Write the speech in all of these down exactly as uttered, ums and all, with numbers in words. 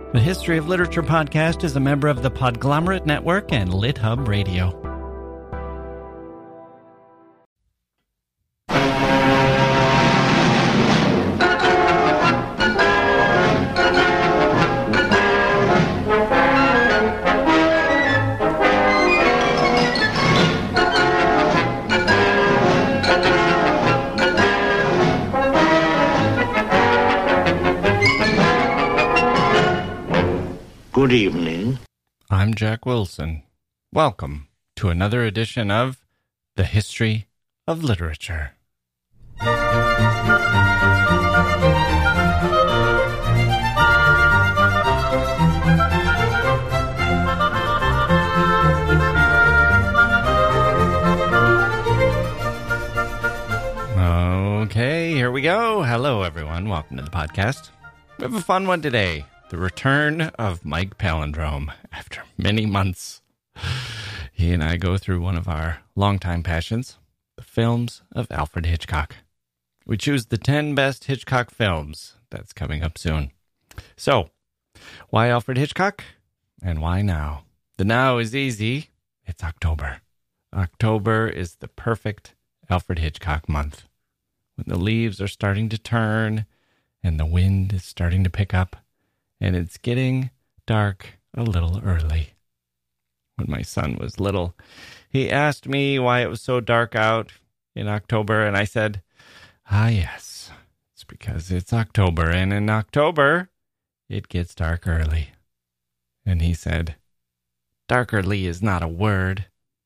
The History of Literature podcast is a member of the Podglomerate Network and LitHub Radio. Good evening. I'm Jack Wilson. Welcome to another edition of The History of Literature. Okay, here we go. Hello, everyone. Welcome to the podcast. We have a fun one today. The return of Mike Palindrome after many months. He and I go through one of our longtime passions, the films of Alfred Hitchcock. We choose the ten best Hitchcock films. That's coming up soon. So, why Alfred Hitchcock? And why now? The now is easy. It's October. October is the perfect Alfred Hitchcock month. When the leaves are starting to turn and the wind is starting to pick up. And it's getting dark a little early. When my son was little, he asked me why it was so dark out in October, and I said, ah, yes, it's because it's October, and in October, it gets dark early. And he said, dark early is not a word.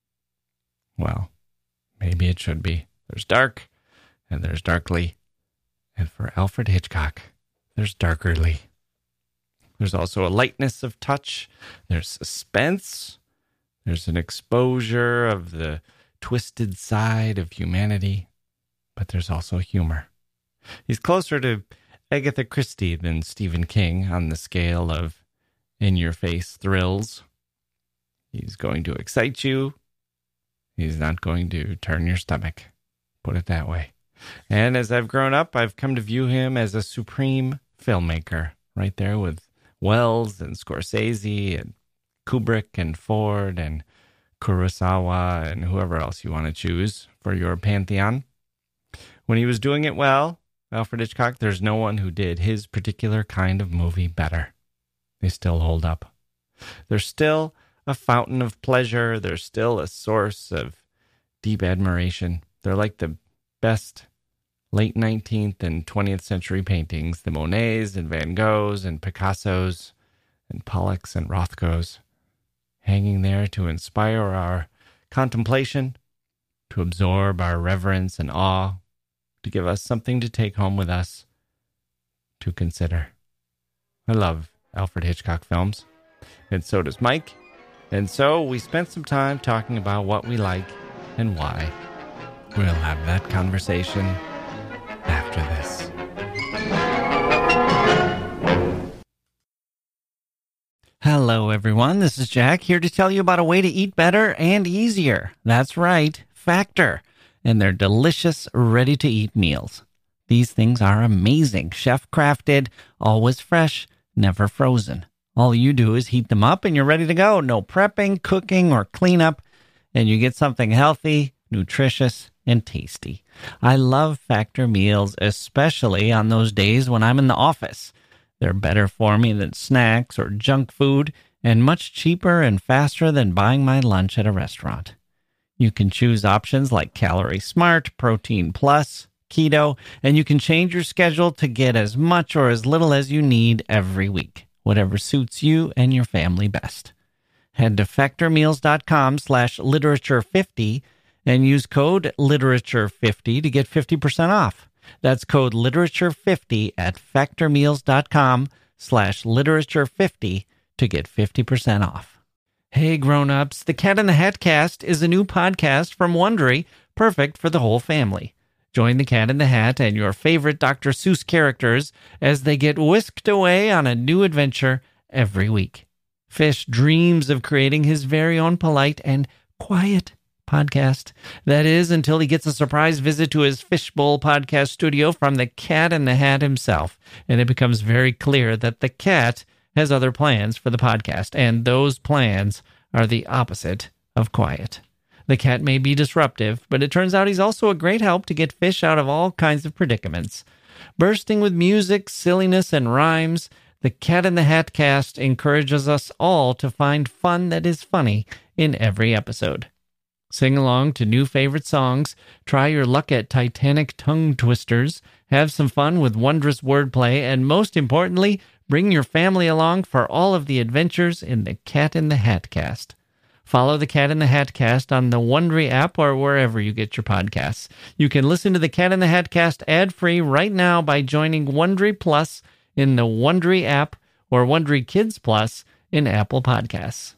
Well, maybe it should be. There's dark, and there's darkly. And for Alfred Hitchcock, there's dark early. There's also a lightness of touch. There's suspense. There's an exposure of the twisted side of humanity. But there's also humor. He's closer to Agatha Christie than Stephen King on the scale of in-your-face thrills. He's going to excite you. He's not going to turn your stomach. Put it that way. And as I've grown up, I've come to view him as a supreme filmmaker. Right there with Wells and Scorsese and Kubrick and Ford and Kurosawa and whoever else you want to choose for your pantheon. When he was doing it well, Alfred Hitchcock, there's no one who did his particular kind of movie better. They still hold up. They're still a fountain of pleasure. They're still a source of deep admiration. They're like the best late nineteenth and twentieth century paintings, the Monets and Van Goghs and Picassos and Pollocks and Rothkos, hanging there to inspire our contemplation, to absorb our reverence and awe, to give us something to take home with us, to consider. I love Alfred Hitchcock films, and so does Mike, and so we spent some time talking about what we like and why. We'll have that conversation after this. Hello, everyone. This is Jack here to tell you about a way to eat better and easier. That's right, Factor, and their delicious, ready-to-eat meals. These things are amazing, chef-crafted, always fresh, never frozen. All you do is heat them up and you're ready to go. No prepping, cooking, or cleanup, and you get something healthy, nutritious, and tasty. I love Factor meals, especially on those days when I'm in the office. They're better for me than snacks or junk food, and much cheaper and faster than buying my lunch at a restaurant. You can choose options like Calorie Smart, Protein Plus, Keto, and you can change your schedule to get as much or as little as you need every week, whatever suits you and your family best. Head to factormeals.com slash literature50 and use code literature fifty to get fifty percent off. That's code literature fifty at factormeals.com slash literature50 to get fifty percent off. Hey grown-ups, the Cat in the Hat Cast is a new podcast from Wondery, perfect for the whole family. Join the Cat in the Hat and your favorite Doctor Seuss characters as they get whisked away on a new adventure every week. Fish dreams of creating his very own polite and quiet podcast. That is, until he gets a surprise visit to his Fishbowl podcast studio from the Cat in the Hat himself, and it becomes very clear that the cat has other plans for the podcast, and those plans are the opposite of quiet. The cat may be disruptive, but it turns out he's also a great help to get fish out of all kinds of predicaments. Bursting with music, silliness, and rhymes, the Cat in the Hat cast encourages us all to find fun that is funny in every episode. Sing along to new favorite songs, try your luck at Titanic tongue twisters, have some fun with wondrous wordplay, and most importantly, bring your family along for all of the adventures in the Cat in the Hat cast. Follow the Cat in the Hat cast on the Wondery app or wherever you get your podcasts. You can listen to the Cat in the Hat cast ad-free right now by joining Wondery Plus in the Wondery app or Wondery Kids Plus in Apple Podcasts.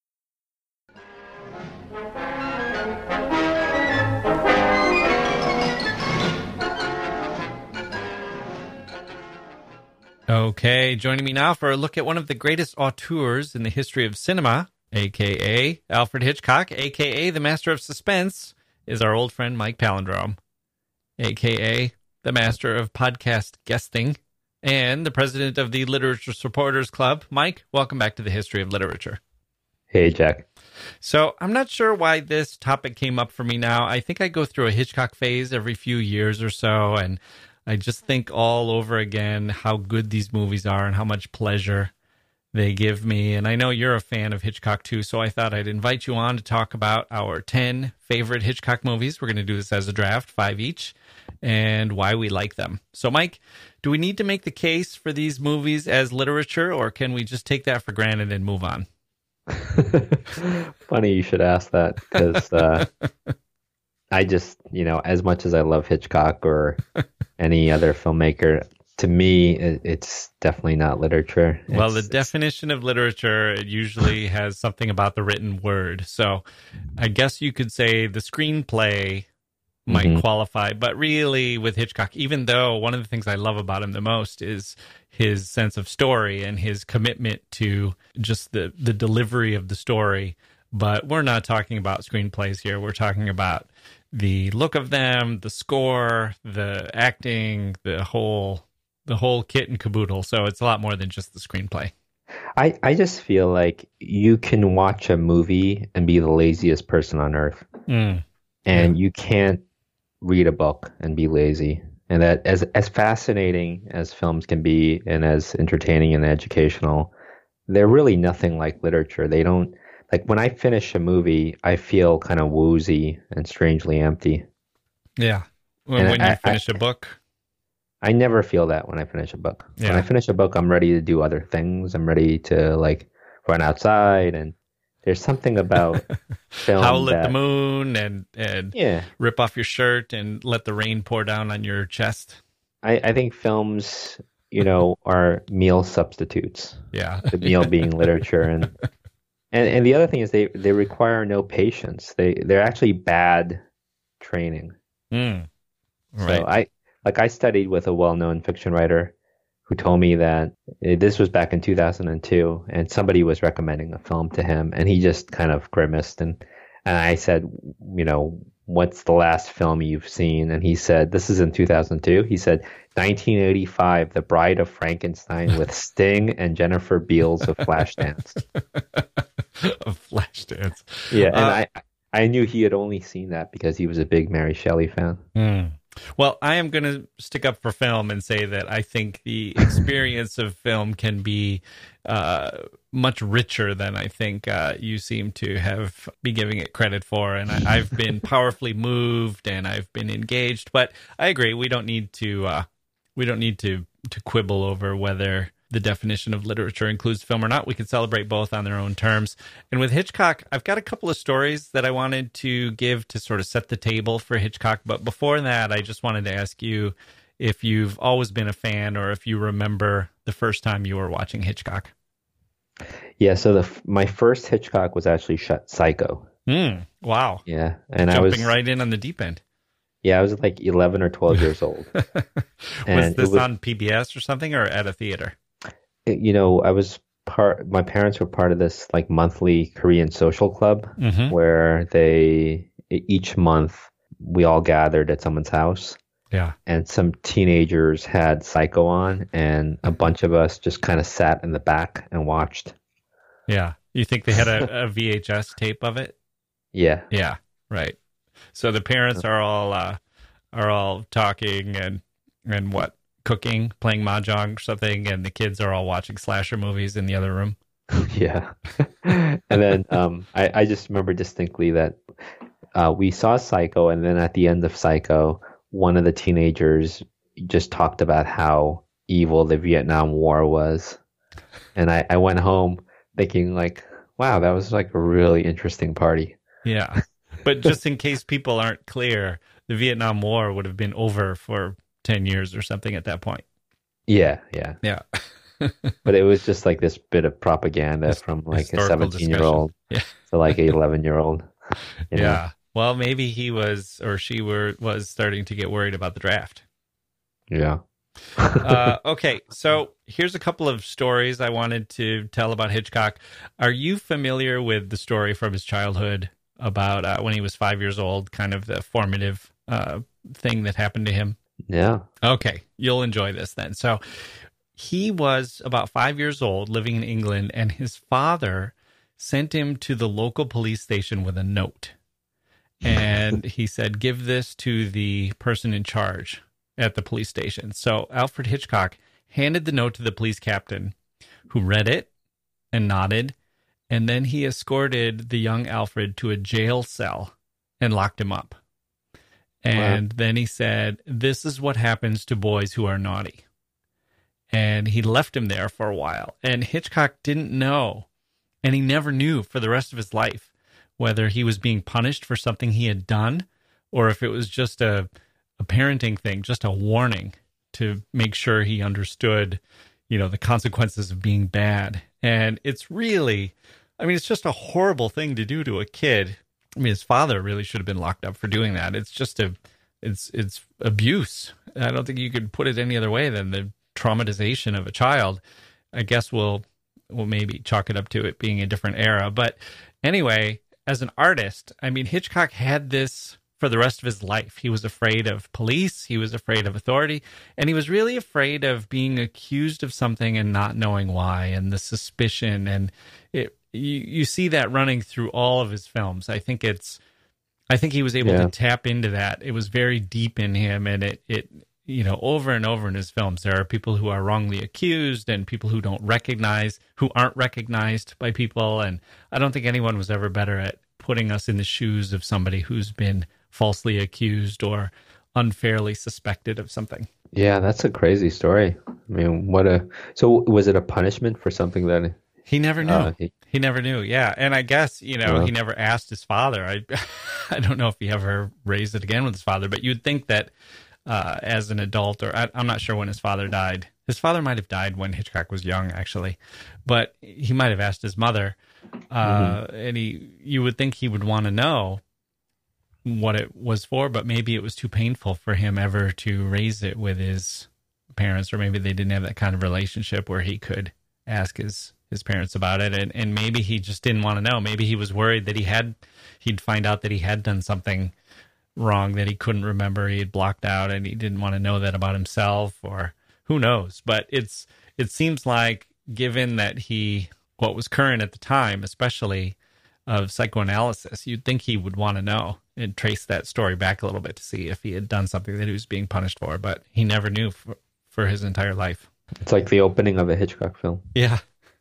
Okay, joining me now for a look at one of the greatest auteurs in the history of cinema, a k a. Alfred Hitchcock, a k a the Master of Suspense, is our old friend Mike Palindrome, a k a the Master of Podcast Guesting, and the President of the Literature Supporters Club. Mike, welcome back to the History of Literature. Hey, Jack. So I'm not sure why this topic came up for me now. I think I go through a Hitchcock phase every few years or so, and I just think all over again how good these movies are and how much pleasure they give me. And I know you're a fan of Hitchcock too, so I thought I'd invite you on to talk about our ten favorite Hitchcock movies. We're going to do this as a draft, five each, and why we like them. So, Mike, do we need to make the case for these movies as literature, or can we just take that for granted and move on? Funny you should ask that, because uh, I just, you know, as much as I love Hitchcock or any other filmmaker, to me, it's definitely not literature. It's, well, the definition of literature usually has something about the written word. So I guess you could say the screenplay might mm-hmm. qualify. But really, with Hitchcock, even though one of the things I love about him the most is his sense of story and his commitment to just the, the delivery of the story. But we're not talking about screenplays here. We're talking about the look of them, the score, the acting, the whole... the whole kit and caboodle. So it's a lot more than just the screenplay. I, I just feel like you can watch a movie and be the laziest person on earth. Mm. And yeah. you can't read a book and be lazy. And that as as fascinating as films can be and as entertaining and educational, they're really nothing like literature. They don't, like when I finish a movie, I feel kind of woozy and strangely empty. Yeah. When, when I, you finish I, a book? I never feel that when I finish a book. Yeah. When I finish a book, I'm ready to do other things. I'm ready to like run outside, and there's something about film howl that, at the moon and and yeah. rip off your shirt and let the rain pour down on your chest. I, I think films, you know, are meal substitutes. Yeah, the meal being literature, and and and the other thing is they they require no patience. They they're actually bad training. Mm. Right. So I. Like I studied with a well-known fiction writer who told me that this was back in two thousand two, and somebody was recommending a film to him, and he just kind of grimaced. And, and I said, you know, what's the last film you've seen? And he said, this is in two thousand two. He said, nineteen eighty-five, The Bride of Frankenstein with Sting and Jennifer Beals of Flashdance. Of Flashdance. Yeah, and uh, I, I knew he had only seen that because he was a big Mary Shelley fan. Mm. Well, I am going to stick up for film and say that I think the experience of film can be uh, much richer than I think uh, you seem to have be giving it credit for. And I, I've been powerfully moved and I've been engaged. But I agree, we don't need to uh, we don't need to to quibble over whether the definition of literature includes film or not. We can celebrate both on their own terms. And with Hitchcock, I've got a couple of stories that I wanted to give to sort of set the table for Hitchcock. But before that, I just wanted to ask you if you've always been a fan or if you remember the first time you were watching Hitchcock. Yeah, so the my first Hitchcock was actually Psycho. Mm, wow. Yeah. And Jumping I was right in on the deep end. Yeah, I was like eleven or twelve years old. Was this was, on P B S or something or at a theater? You know, I was part, my parents were part of this like monthly Korean social club mm-hmm. where they, each month we all gathered at someone's house Yeah. And some teenagers had Psycho on, and a bunch of us just kind of sat in the back and watched. Yeah. You think they had a, a V H S tape of it? Yeah. Yeah. Right. So the parents are all uh, are all talking and and what cooking, playing mahjong or something, and the kids are all watching slasher movies in the other room. Yeah. And then um, I, I just remember distinctly that uh, we saw Psycho, and then at the end of Psycho, one of the teenagers just talked about how evil the Vietnam War was. And I, I went home thinking like, wow, that was like a really interesting party. Yeah. But just in case people aren't clear, the Vietnam War would have been over for ten years or something at that point. Yeah, yeah. Yeah. But it was just like this bit of propaganda His- from like a historical seventeen-year-old Yeah. to like an eleven-year-old. You know? Yeah. Well, maybe he was or she were was starting to get worried about the draft. Yeah. uh, okay, so here's a couple of stories I wanted to tell about Hitchcock. Are you familiar with the story from his childhood about uh, when he was five years old, kind of the formative uh, thing that happened to him? Yeah. Okay, you'll enjoy this then. So he was about five years old, living in England, and his father sent him to the local police station with a note. And he said, give this to the person in charge at the police station. So Alfred Hitchcock handed the note to the police captain, who read it and nodded, and then he escorted the young Alfred to a jail cell and locked him up. And wow. Then he said, this is what happens to boys who are naughty. And he left him there for a while. And Hitchcock didn't know, and he never knew for the rest of his life, whether he was being punished for something he had done or if it was just a a parenting thing, just a warning to make sure he understood, you know, the consequences of being bad. And it's really, I mean, it's just a horrible thing to do to a kid. I mean, his father really should have been locked up for doing that. It's just a, it's, it's abuse. I don't think you could put it any other way than the traumatization of a child. I guess we'll, we'll maybe chalk it up to it being a different era. But anyway, as an artist, I mean, Hitchcock had this for the rest of his life. He was afraid of police. He was afraid of authority. And he was really afraid of being accused of something and not knowing why, and the suspicion. And it, you, you see that running through all of his films. I think it's, I think he was able yeah. to tap into that. It was very deep in him. And it, it, you know, over and over in his films, there are people who are wrongly accused and people who don't recognize, who aren't recognized by people. And I don't think anyone was ever better at putting us in the shoes of somebody who's been falsely accused or unfairly suspected of something. Yeah, that's a crazy story. I mean, what a... So was it a punishment for something that... He never knew. Uh, he, he never knew, yeah. And I guess, you know, uh, he never asked his father. I I don't know if he ever raised it again with his father, but you'd think that uh, as an adult, or I, I'm not sure when his father died. His father might have died when Hitchcock was young, actually. But he might have asked his mother. Uh, mm-hmm. And he, you would think he would want to know what it was for, but maybe it was too painful for him ever to raise it with his parents, or maybe they didn't have that kind of relationship where he could ask his, his parents about it. And, and maybe he just didn't want to know. Maybe he was worried that he had, he'd find out that he had done something wrong that he couldn't remember, he had blocked out, and he didn't want to know that about himself, or who knows. But it's, it seems like, given that he, what was current at the time, especially of psychoanalysis, you'd think he would want to know and trace that story back a little bit to see if he had done something that he was being punished for, but he never knew for, for his entire life. It's like the opening of a Hitchcock film. Yeah.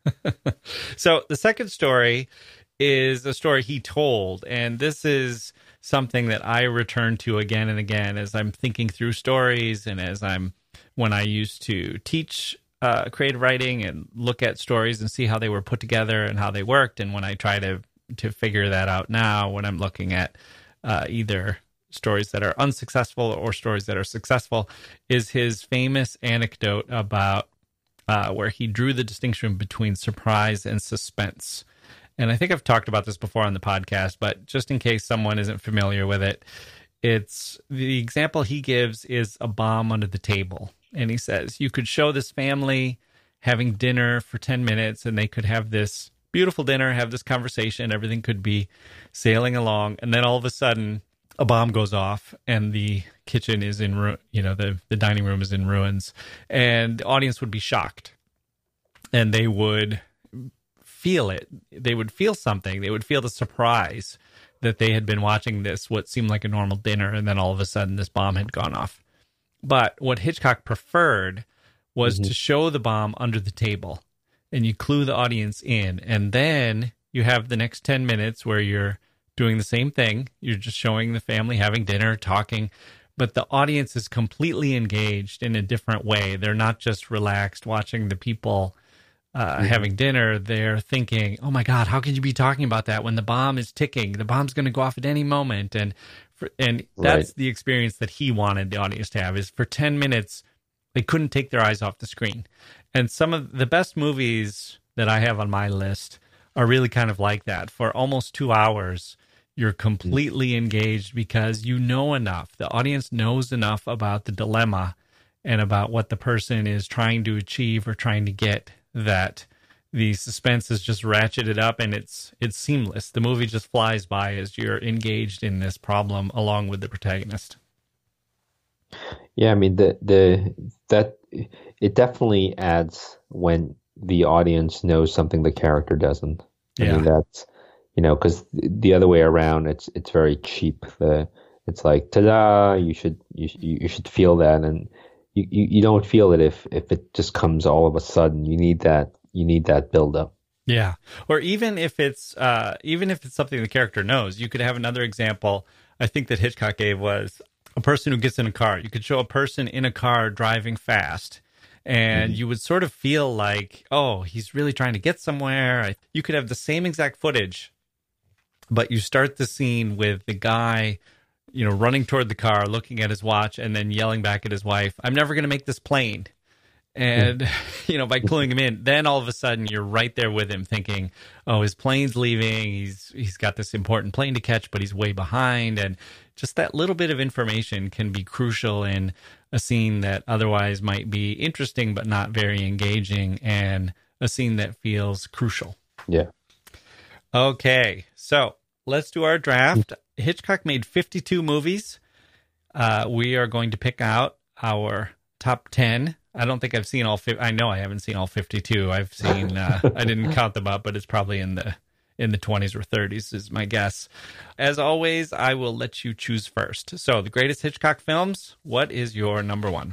So the second story is a story he told, and this is something that I return to again and again as I'm thinking through stories, and as I'm, when I used to teach uh, creative writing and look at stories and see how they were put together and how they worked, and when I try to to figure that out now when I'm looking at uh, either stories that are unsuccessful or stories that are successful, is his famous anecdote about uh, where he drew the distinction between surprise and suspense. And I think I've talked about this before on the podcast, but just in case someone isn't familiar with it, it's the example he gives is a bomb under the table. And he says, you could show this family having dinner for ten minutes and they could have this beautiful dinner, have this conversation, everything could be sailing along. And then all of a sudden a bomb goes off and the kitchen is in, ru- you know, the, the dining room is in ruins, and the audience would be shocked, and they would feel it. They would feel something. They would feel the surprise that they had been watching this, what seemed like a normal dinner, and then all of a sudden this bomb had gone off. But what Hitchcock preferred was mm-hmm. to show the bomb under the table, and you clue the audience in, and then you have the next ten minutes where you're doing the same thing. You're just showing the family having dinner, talking, but the audience is completely engaged in a different way. They're not just relaxed watching the people uh, mm-hmm. having dinner. They're thinking, oh my God, how could you be talking about that when the bomb is ticking? The bomb's going to go off at any moment. And for, and that's right. the experience that he wanted the audience to have, is for ten minutes, they couldn't take their eyes off the screen. And some of the best movies that I have on my list are really kind of like that. For almost two hours, you're completely engaged because you know enough. The audience knows enough about the dilemma and about what the person is trying to achieve or trying to get, that the suspense is just ratcheted up, and it's it's seamless. The movie just flies by as you're engaged in this problem along with the protagonist. Yeah, I mean, the the that it definitely adds when the audience knows something the character doesn't. I yeah. mean, that's, you know, because the other way around, it's it's very cheap. The it's like, ta-da! You should you you should feel that, and you, you, you don't feel it if if it just comes all of a sudden. You need that you need that build up. Yeah, or even if it's uh, even if it's something the character knows, you could have another example. I think that Hitchcock gave was a person who gets in a car. You could show a person in a car driving fast, and mm-hmm. you would sort of feel like, oh, he's really trying to get somewhere. You could have the same exact footage, but you start the scene with the guy, you know, running toward the car, looking at his watch, and then yelling back at his wife, I'm never going to make this plane. And, you know, by cluing him in, then all of a sudden you're right there with him thinking, oh, his plane's leaving. He's he's got this important plane to catch, but he's way behind. And just that little bit of information can be crucial in a scene that otherwise might be interesting, but not very engaging, and a scene that feels crucial. Yeah. Okay, so let's do our draft. Hitchcock made fifty-two movies. Uh, we are going to pick out our top ten. I don't think I've seen all. Fi- I know I haven't seen all fifty-two. I've seen. Uh, I didn't count them up, but it's probably in the in the twenties or thirties is my guess. As always, I will let you choose first. So, the greatest Hitchcock films. What is your number one?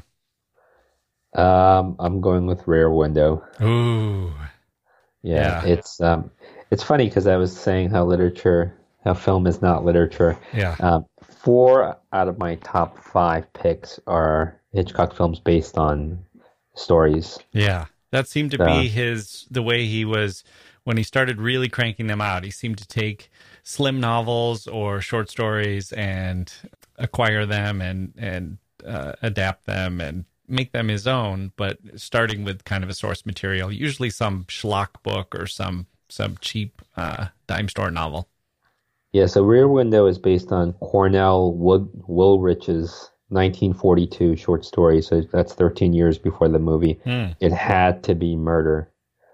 Um, I'm going with Rear Window. Ooh, yeah. yeah. It's um, it's funny because I was saying how literature, how film is not literature. Yeah. Um, four out of my top five picks are Hitchcock films based on stories. Yeah, that seemed to so. be his the way he was when he started really cranking them out. He seemed to take slim novels or short stories and acquire them and and uh, adapt them and make them his own, but starting with kind of a source material, usually some schlock book or some some cheap uh, dime store novel. Yeah, so Rear Window is based on Cornell Wood- Woolrich's nineteen forty-two short story, so that's thirteen years before the movie. Mm. It had to be murder.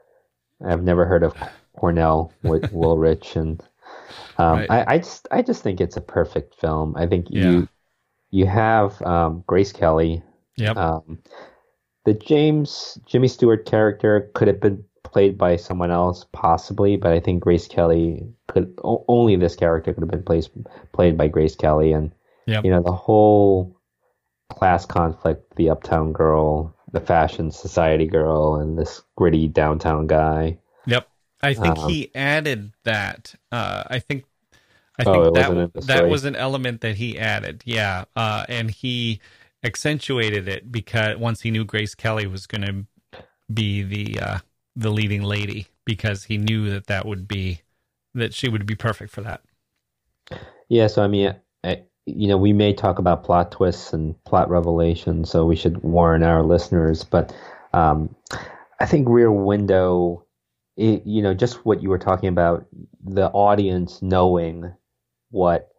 I've never heard of Cornell Woolrich, and um, right. I, I just I just think it's a perfect film. I think yeah. you you have um, Grace Kelly. Yep. Um, the James Jimmy Stewart character could have been played by someone else, possibly, but I think Grace Kelly could o- only this character could have been placed, played by Grace Kelly, and yep. you know the whole class conflict, the uptown girl, the fashion society girl, and this gritty downtown guy. Yep, I think um, he added that. Uh, I think I think oh, that that was an element that he added. Yeah, uh, and he accentuated it because once he knew Grace Kelly was going to be the uh, the leading lady, because he knew that that would be that she would be perfect for that. Yeah, so I mean, I, you know, we may talk about plot twists and plot revelations, so we should warn our listeners. But um, I think Rear Window, it, you know, just what you were talking about, the audience knowing what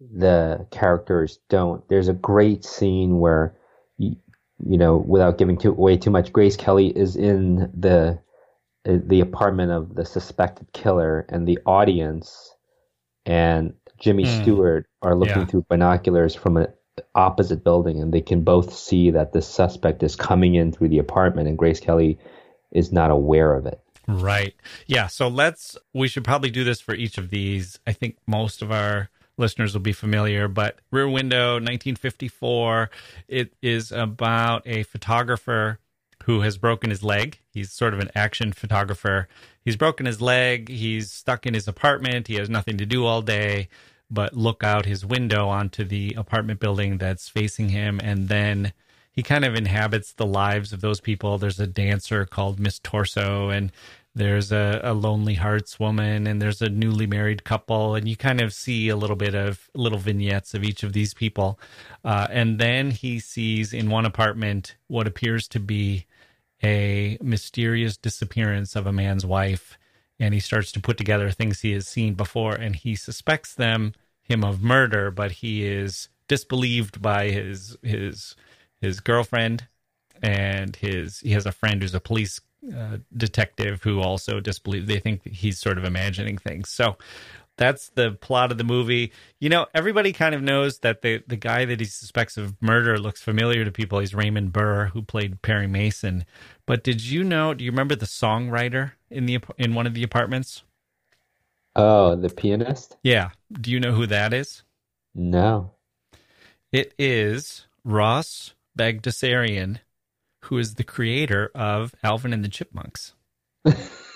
the characters don't. There's a great scene where, you, you know, without giving too, away too much, Grace Kelly is in the the apartment of the suspected killer, and the audience and Jimmy Mm. Stewart are looking Yeah. through binoculars from an opposite building, and they can both see that the suspect is coming in through the apartment, and Grace Kelly is not aware of it. Right. Yeah. So let's, we should probably do this for each of these. I think most of our listeners will be familiar, but Rear Window, nineteen fifty-four, it is about a photographer who has broken his leg. He's sort of an action photographer. He's broken his leg. He's stuck in his apartment. He has nothing to do all day but look out his window onto the apartment building that's facing him. And then he kind of inhabits the lives of those people. There's a dancer called Miss Torso, and there's a, a Lonely Hearts woman, and there's a newly married couple, and you kind of see a little bit of little vignettes of each of these people. Uh, and then he sees in one apartment what appears to be a mysterious disappearance of a man's wife, and he starts to put together things he has seen before, and he suspects them him of murder, but he is disbelieved by his his his girlfriend, and his he has a friend who's a police uh, detective who also disbelieves. They think he's sort of imagining things. So that's the plot of the movie. You know, everybody kind of knows that the the guy that he suspects of murder looks familiar to people. He's Raymond Burr, who played Perry Mason. But did you know, do you remember the songwriter in the in one of the apartments? Oh, the pianist? Yeah. Do you know who that is? No. It is Ross Bagdasarian, who is the creator of Alvin and the Chipmunks. A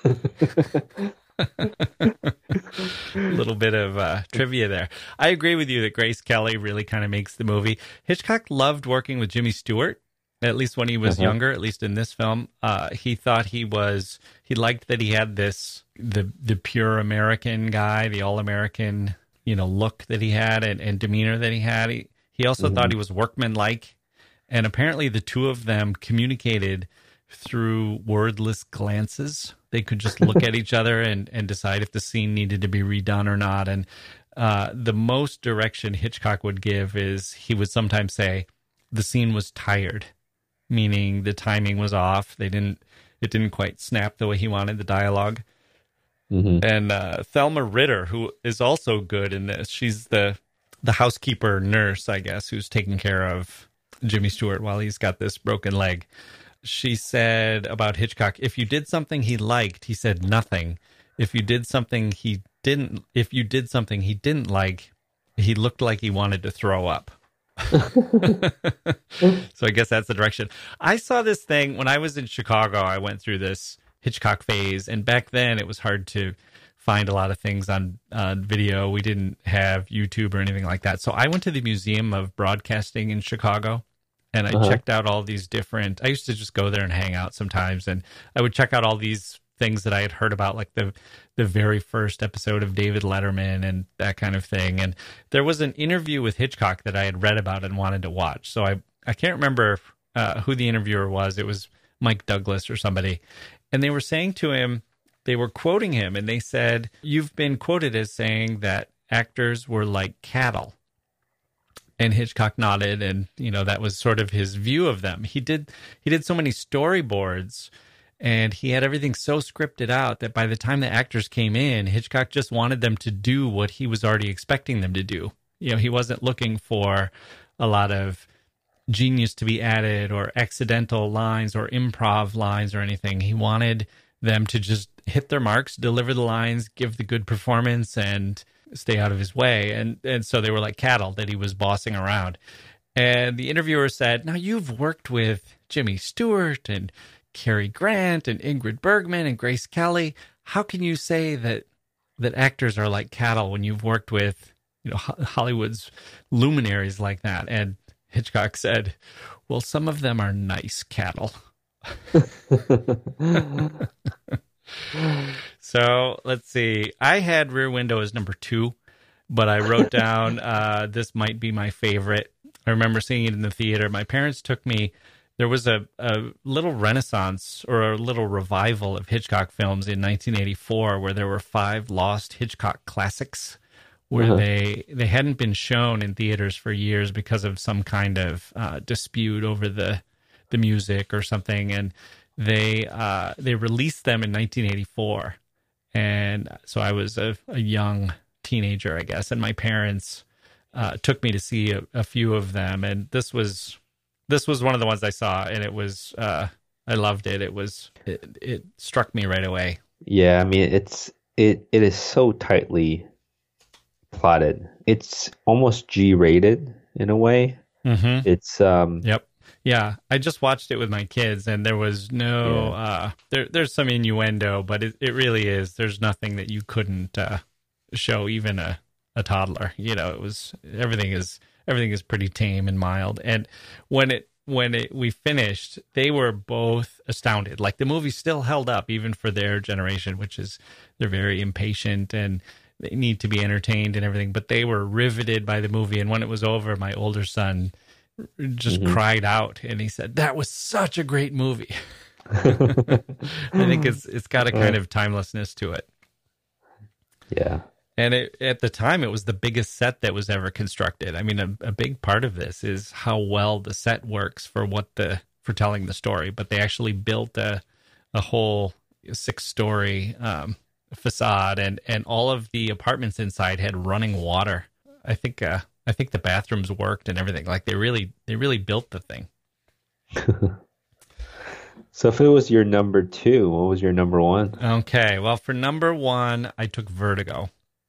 little bit of uh, trivia there. I agree with you that Grace Kelly really kind of makes the movie. Hitchcock loved working with Jimmy Stewart, at least when he was uh-huh. younger, at least in this film. Uh, he thought he was, he liked that he had this, the the pure American guy, the all-American, you know, look that he had and, and demeanor that he had. He, he also mm-hmm. thought he was workmanlike. And apparently the two of them communicated through wordless glances. They could just look at each other and, and decide if the scene needed to be redone or not. And uh, the most direction Hitchcock would give is he would sometimes say the scene was tired, meaning the timing was off. They didn't, it didn't quite snap the way he wanted the dialogue. Mm-hmm. And uh, Thelma Ritter, who is also good in this, she's the the housekeeper nurse, I guess, who's taking care of Jimmy Stewart while he's got this broken leg. She said about Hitchcock, if you did something he liked, he said nothing. If you did something he didn't, if you did something he didn't like, he looked like he wanted to throw up. So I guess that's the direction. I saw this thing when I was in Chicago. I went through this Hitchcock phase, and back then it was hard to find a lot of things on uh, video. We didn't have YouTube or anything like that. So I went to the Museum of Broadcasting in Chicago, and I uh-huh. checked out all these different, I used to just go there and hang out sometimes, and I would check out all these things that I had heard about, like the the very first episode of David Letterman and that kind of thing. And there was an interview with Hitchcock that I had read about and wanted to watch. So I, I can't remember uh, who the interviewer was. It was Mike Douglas or somebody. And they were saying to him, they were quoting him, and they said, you've been quoted as saying that actors were like cattle. And Hitchcock nodded, and, you know, that was sort of his view of them. He did he did so many storyboards, and he had everything so scripted out that by the time the actors came in, Hitchcock just wanted them to do what he was already expecting them to do. You know, he wasn't looking for a lot of genius to be added or accidental lines or improv lines or anything. He wanted them to just hit their marks, deliver the lines, give the good performance, and stay out of his way. And and so they were like cattle that he was bossing around. And the interviewer said, now you've worked with Jimmy Stewart and Cary Grant and Ingrid Bergman and Grace Kelly. How can you say that that actors are like cattle when you've worked with, you know, Hollywood's luminaries like that? And Hitchcock said, well, some of them are nice cattle. So let's see. I had Rear Window as number two, but I wrote down uh, this might be my favorite. I remember seeing it in the theater. My parents took me. There was a, a little renaissance or a little revival of Hitchcock films in nineteen eighty-four where there were five lost Hitchcock classics where uh-huh. they they hadn't been shown in theaters for years because of some kind of uh, dispute over the the music or something, and they uh, they released them in nineteen eighty-four. And so I was a, a young teenager, I guess, and my parents uh, took me to see a, a few of them, and this was this was one of the ones I saw, and it was uh, I loved it. It was it, it struck me right away. Yeah, I mean it's it it is so tightly plotted. It's almost G-rated in a way. Mm-hmm. It's um yep. Yeah, I just watched it with my kids, and there was no, yeah. uh, there, there's some innuendo, but it, it really is. There's nothing that you couldn't uh, show even a, a toddler. You know, it was, everything is, everything is pretty tame and mild. And when it, when it, we finished, they were both astounded. Like, the movie still held up, even for their generation, which is, they're very impatient and they need to be entertained and everything, but they were riveted by the movie. And when it was over, my older son just mm-hmm. cried out, and he said, "That was such a great movie." I think it's it's got a kind of timelessness to it. Yeah. And it, at the time, it was the biggest set that was ever constructed. I mean, a, a big part of this is how well the set works for what the for telling the story. But they actually built a a whole six-story um, facade, and and all of the apartments inside had running water. I think. Uh, I think the bathrooms worked and everything. Like, they really, they really built the thing. So if it was your number two, what was your number one? Okay. Well, for number one, I took Vertigo.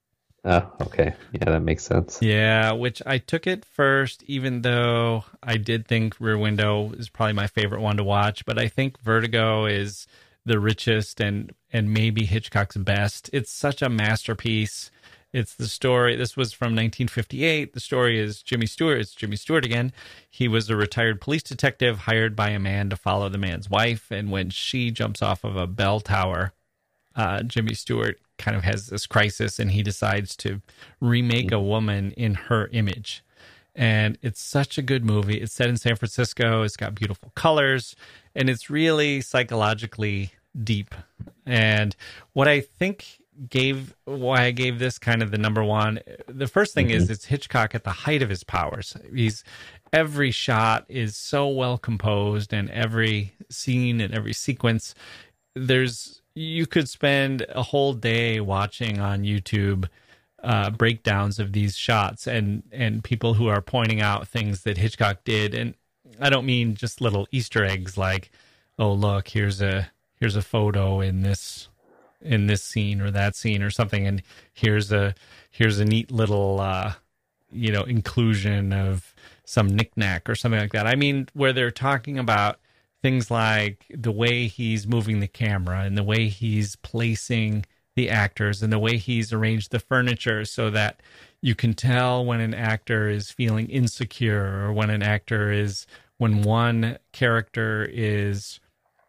Oh, okay. Yeah, that makes sense. Yeah, which I took it first, even though I did think Rear Window is probably my favorite one to watch. But I think Vertigo is the richest and, and maybe Hitchcock's best. It's such a masterpiece. It's the story. This was from nineteen fifty-eight. The story is Jimmy Stewart. It's Jimmy Stewart again. He was a retired police detective hired by a man to follow the man's wife. And when she jumps off of a bell tower, uh, Jimmy Stewart kind of has this crisis, and he decides to remake a woman in her image. And it's such a good movie. It's set in San Francisco. It's got beautiful colors, and it's really psychologically deep. And what I think gave why I gave this kind of the number one, the first thing mm-hmm. is it's Hitchcock at the height of his powers. He's every shot is so well composed, and every scene and every sequence, there's you could spend a whole day watching on YouTube uh, breakdowns of these shots, and and people who are pointing out things that Hitchcock did. And I don't mean just little Easter eggs like, oh look, here's a here's a photo in this in this scene or that scene or something, and here's a here's a neat little uh you know inclusion of some knickknack or something like that. I mean, where they're talking about things like the way he's moving the camera and the way he's placing the actors and the way he's arranged the furniture so that you can tell when an actor is feeling insecure, or when an actor is when one character is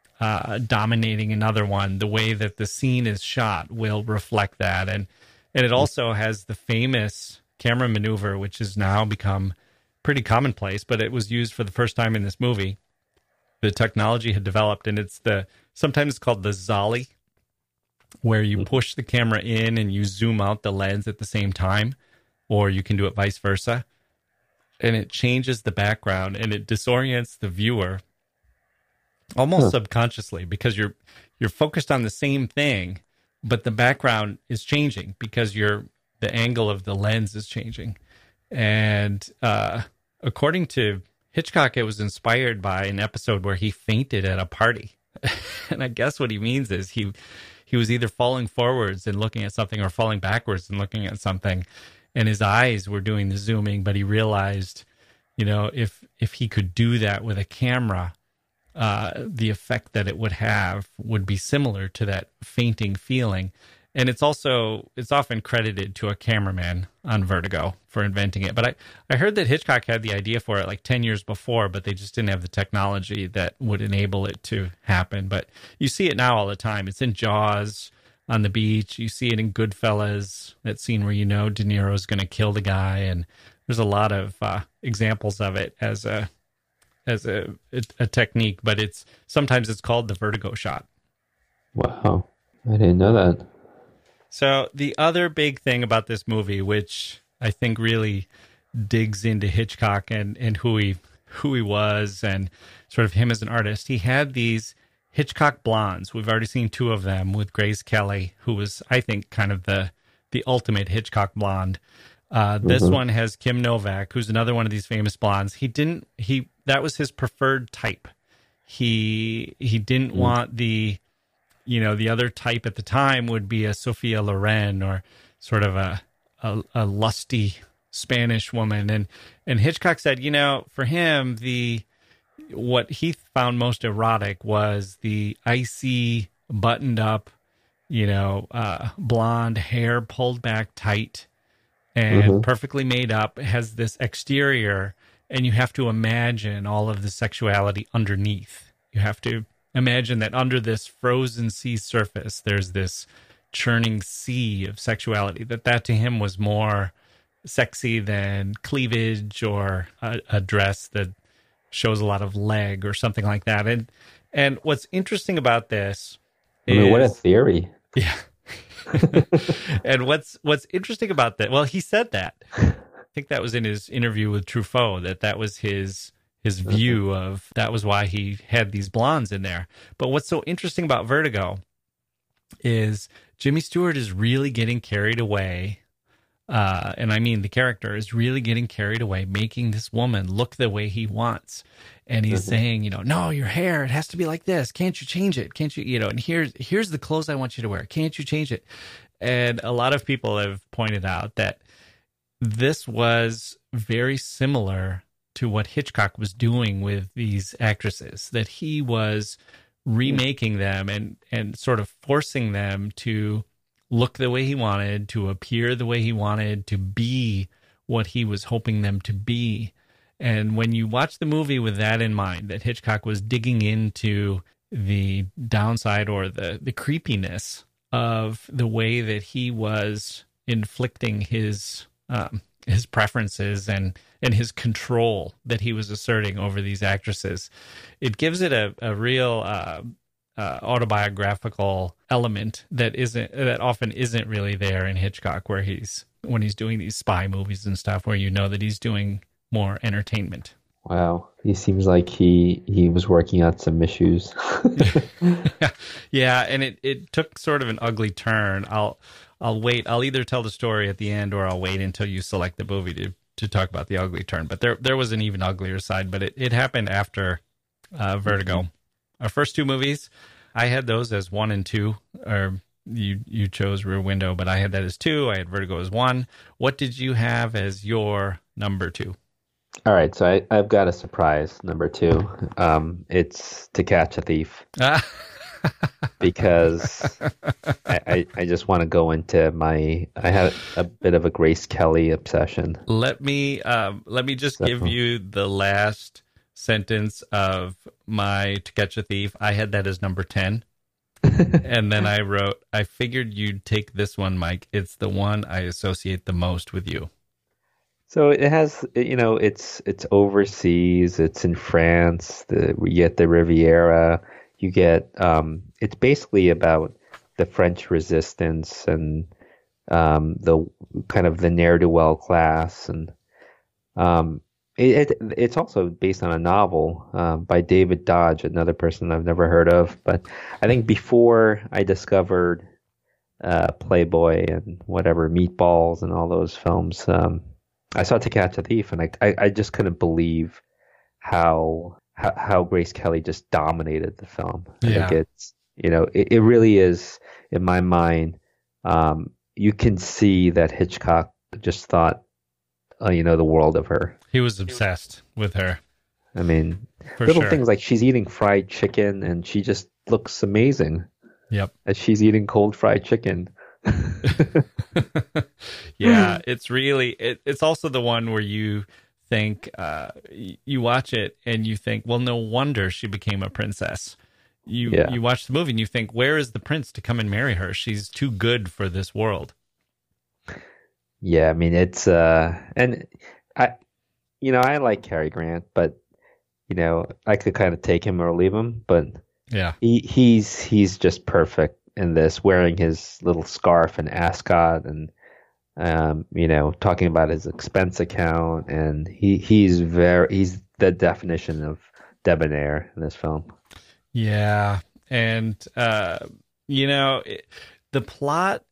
Uh, dominating another one. The way that the scene is shot will reflect that. And and it also has the famous camera maneuver, which has now become pretty commonplace, but it was used for the first time in this movie. The technology had developed, and it's the, sometimes it's called the Zolly, where you push the camera in and you zoom out the lens at the same time, or you can do it vice versa. And it changes the background, and it disorients the viewer almost huh. subconsciously, because you're you're focused on the same thing, but the background is changing because you're the angle of the lens is changing. And uh, according to Hitchcock, it was inspired by an episode where he fainted at a party. And I guess what he means is he he was either falling forwards and looking at something, or falling backwards and looking at something, and his eyes were doing the zooming, but he realized, you know, if if he could do that with a camera, Uh, the effect that it would have would be similar to that fainting feeling. And it's also, it's often credited to a cameraman on Vertigo for inventing it. But I, I heard that Hitchcock had the idea for it like ten years before, but they just didn't have the technology that would enable it to happen. But you see it now all the time. It's in Jaws on the beach. You see it in Goodfellas, that scene where you know De Niro's going to kill the guy. And there's a lot of uh, examples of it as a as a, a, a technique, but it's sometimes it's called the vertigo shot. Wow. I didn't know that. So the other big thing about this movie, which I think really digs into Hitchcock and, and who he who he was and sort of him as an artist, he had these Hitchcock blondes. We've already seen two of them with Grace Kelly, who was, I think, kind of the the ultimate Hitchcock blonde. Uh, this mm-hmm. one has Kim Novak, who's another one of these famous blondes. He didn't he that was his preferred type. He he didn't mm-hmm. want the, you know, the other type at the time would be a Sophia Loren or sort of a a, a lusty Spanish woman. And and Hitchcock said, you know, for him, the what he found most erotic was the icy, buttoned up, you know, uh, blonde hair pulled back tight and mm-hmm. perfectly made up, has this exterior, and you have to imagine all of the sexuality underneath. You have to imagine that under this frozen sea surface, there's this churning sea of sexuality, that that to him was more sexy than cleavage or a, a dress that shows a lot of leg or something like that. And and what's interesting about this I mean, is, what a theory. Yeah. And what's what's interesting about that, well, he said that. I think that was in his interview with Truffaut, that that was his his view of, that was why he had these blondes in there. But what's so interesting about Vertigo is Jimmy Stewart is really getting carried away. Uh, and I mean, the character is really getting carried away, making this woman look the way he wants. And he's mm-hmm. saying, you know, no, your hair, it has to be like this. Can't you change it? Can't you, you know, and here's, here's the clothes I want you to wear. Can't you change it? And a lot of people have pointed out that this was very similar to what Hitchcock was doing with these actresses, that he was remaking them and, and sort of forcing them to look the way he wanted, to appear the way he wanted, to be what he was hoping them to be. And when you watch the movie with that in mind, that Hitchcock was digging into the downside or the, the creepiness of the way that he was inflicting his um, his preferences and, and his control that he was asserting over these actresses, it gives it a, a real uh, uh, autobiographical element that isn't that often isn't really there in Hitchcock, where he's when he's doing these spy movies and stuff, where you know that he's doing more entertainment. Wow, he seems like he he was working out some issues. Yeah, and it, it took sort of an ugly turn. I'll I'll wait. I'll either tell the story at the end, or I'll wait until you select the movie to, to talk about the ugly turn. But there there was an even uglier side, but it, it happened after uh, Vertigo. Mm-hmm. Our first two movies, I had those as one and two, or you you chose Rear Window, but I had that as two. I had Vertigo as one. What did you have as your number two? All right, so I, I've got a surprise, number two. Um, it's To Catch a Thief. Because I, I, I just want to go into my, I had a bit of a Grace Kelly obsession. Let me um, let me just so, give you the last sentence of my To Catch a Thief. I had that as number ten. And then I wrote, I figured you'd take this one, Mike. It's the one I associate the most with you. So it has, you know, it's it's overseas. It's in France. The, we get the Riviera. You get, um, it's basically about the French resistance and um, the kind of the ne'er-do-well class. And um, it, it it's also based on a novel uh, by David Dodge, another person I've never heard of. But I think before I discovered uh, Playboy and whatever, Meatballs and all those films, um, I saw To Catch a Thief, and I, I, I just couldn't believe how, how how Grace Kelly just dominated the film. I yeah. think it's, you know, it, it really is, in my mind, um, you can see that Hitchcock just thought, uh, you know, the world of her. He was obsessed with her. I mean, For little sure. things like she's eating fried chicken, and she just looks amazing. Yep. As she's eating cold fried chicken. Yeah, it's really it, it's also the one where you think uh you watch it and you think, well, no wonder she became a princess. You yeah. you watch the movie and you think, where is the prince to come and marry her? She's too good for this world. Yeah, I mean, it's uh and I you know, I like Cary Grant, but you know, I could kind of take him or leave him, but yeah. He he's he's just perfect in this, wearing his little scarf and ascot, and um, you know, talking about his expense account, and he he's very he's the definition of debonair in this film. Yeah, and uh, you know, it, the plot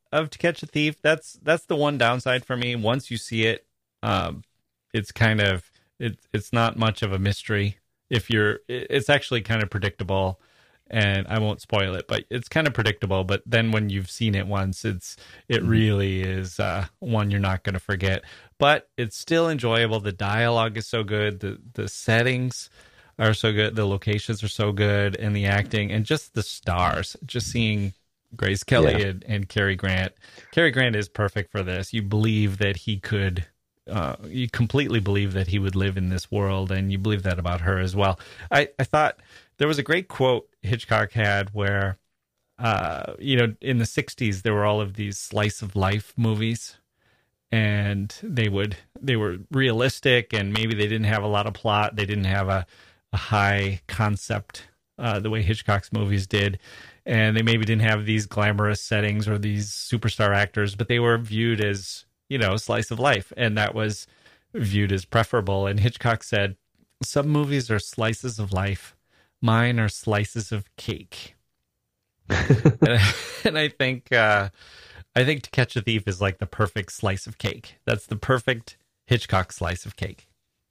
of To Catch a Thief. That's that's the one downside for me. Once you see it, um, it's kind of it's it's not much of a mystery. If you're, it's actually kind of predictable, and I won't spoil it, but it's kind of predictable. But then when you've seen it once, it's it really is uh, one you're not going to forget. But it's still enjoyable. The dialogue is so good. The the settings are so good. The locations are so good, and the acting, and just the stars. Just seeing Grace Kelly yeah. and, and Cary Grant. Cary Grant is perfect for this. You believe that he could. Uh, you completely believe that he would live in this world, and you believe that about her as well. I, I thought there was a great quote Hitchcock had where, uh, you know, in the sixties, there were all of these slice of life movies, and they would, they were realistic, and maybe they didn't have a lot of plot. They didn't have a, a high concept, uh, the way Hitchcock's movies did. And they maybe didn't have these glamorous settings or these superstar actors, but they were viewed as, you know, slice of life. And that was viewed as preferable. And Hitchcock said, some movies are slices of life. Mine are slices of cake. and, I, and I think, uh, I think To Catch a Thief is like the perfect slice of cake. That's the perfect Hitchcock slice of cake.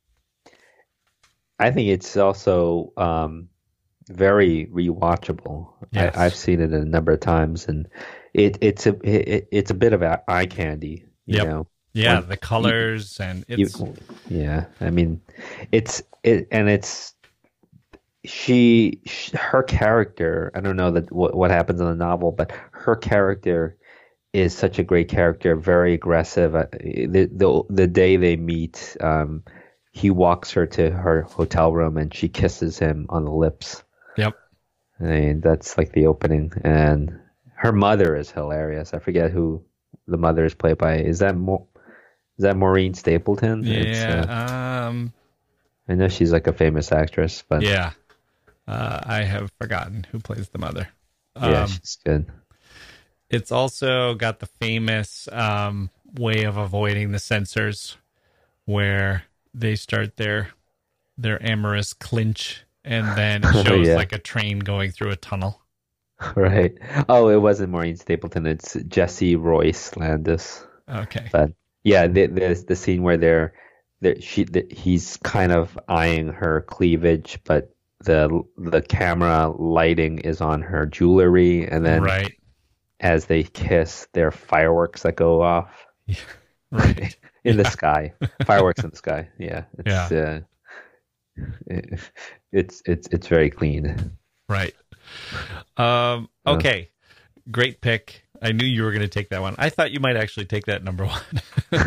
I think it's also, um, very rewatchable. Yes. I, I've seen it a number of times, and it, it's a, it, it's a bit of eye candy. You yep. know, yeah, when the colors you, and it's you, yeah. I mean, it's it, and it's she, she her character. I don't know that what, what happens in the novel, but her character is such a great character. Very aggressive. Uh, the the the day they meet, um, he walks her to her hotel room, and she kisses him on the lips. Yep. I mean, that's like the opening, and her mother is hilarious. I forget who. The mother is played by. Is that Mo- is that Maureen Stapleton? Yeah. Uh, um. I know she's like a famous actress, but yeah, uh, I have forgotten who plays the mother. Um, yeah, she's good. It's also got the famous um, way of avoiding the censors, where they start their their amorous clinch, and then it shows yeah. like a train going through a tunnel. Right. Oh, it wasn't Maureen Stapleton. It's Jesse Royce Landis. Okay. But yeah, the, there's the scene where they're, they're she the, he's kind of eyeing her cleavage, but the the camera lighting is on her jewelry, and then right. as they kiss, there are fireworks that go off. Yeah. Right. in yeah. the sky. Fireworks in the sky. Yeah. It's, yeah. Uh, it, it's it's it's very clean. Right. Um, okay, great pick. I knew you were going to take that one. I thought you might actually take that number one.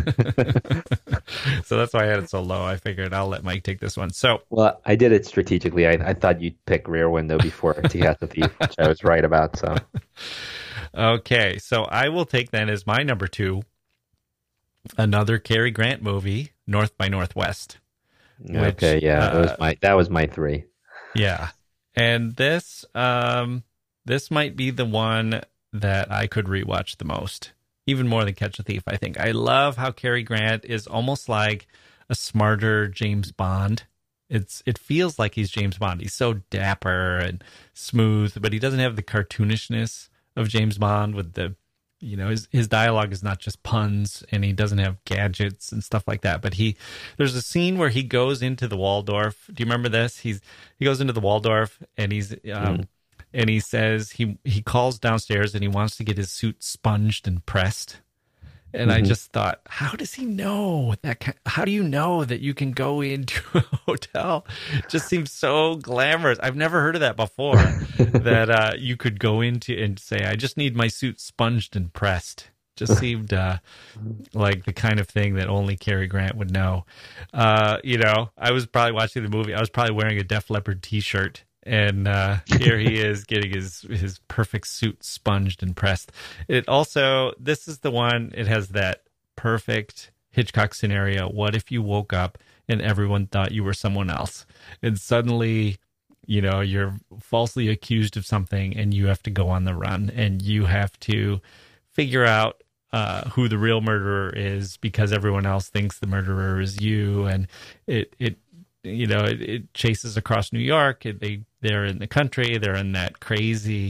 So that's why I had it so low. I figured I'll let Mike take this one. So, well, I did it strategically. I, I thought you'd pick Rear Window before To Catch a Thief, which I was right about. So, okay, so I will take then as my number two another Cary Grant movie, North by Northwest. Which, okay, yeah, uh, that was my that was my three. Yeah. And this, um, this might be the one that I could rewatch the most, even more than Catch a Thief. I think I love how Cary Grant is almost like a smarter James Bond. It's it feels like he's James Bond. He's so dapper and smooth, but he doesn't have the cartoonishness of James Bond with the, you know, his his dialogue is not just puns, and he doesn't have gadgets and stuff like that. But he, there's a scene where he goes into the Waldorf. Do you remember this? He's he goes into the Waldorf, and he's um, mm. and he says he he calls downstairs, and he wants to get his suit sponged and pressed. And mm-hmm. I just thought, how does he know that? Kind, how do you know that you can go into a hotel? It just seems so glamorous. I've never heard of that before. that uh, you could go into and say, "I just need my suit sponged and pressed." Just seemed uh, like the kind of thing that only Cary Grant would know. Uh, you know, I was probably watching the movie. I was probably wearing a Def Leppard T-shirt. And uh, here he is getting his, his perfect suit sponged and pressed. It also, this is the one, it has that perfect Hitchcock scenario. What if you woke up and everyone thought you were someone else? And suddenly, you know, you're falsely accused of something and you have to go on the run. And you have to figure out uh, who the real murderer is because everyone else thinks the murderer is you. And it, it you know, it, it chases across New York. It, they, they're in the country. They're in that crazy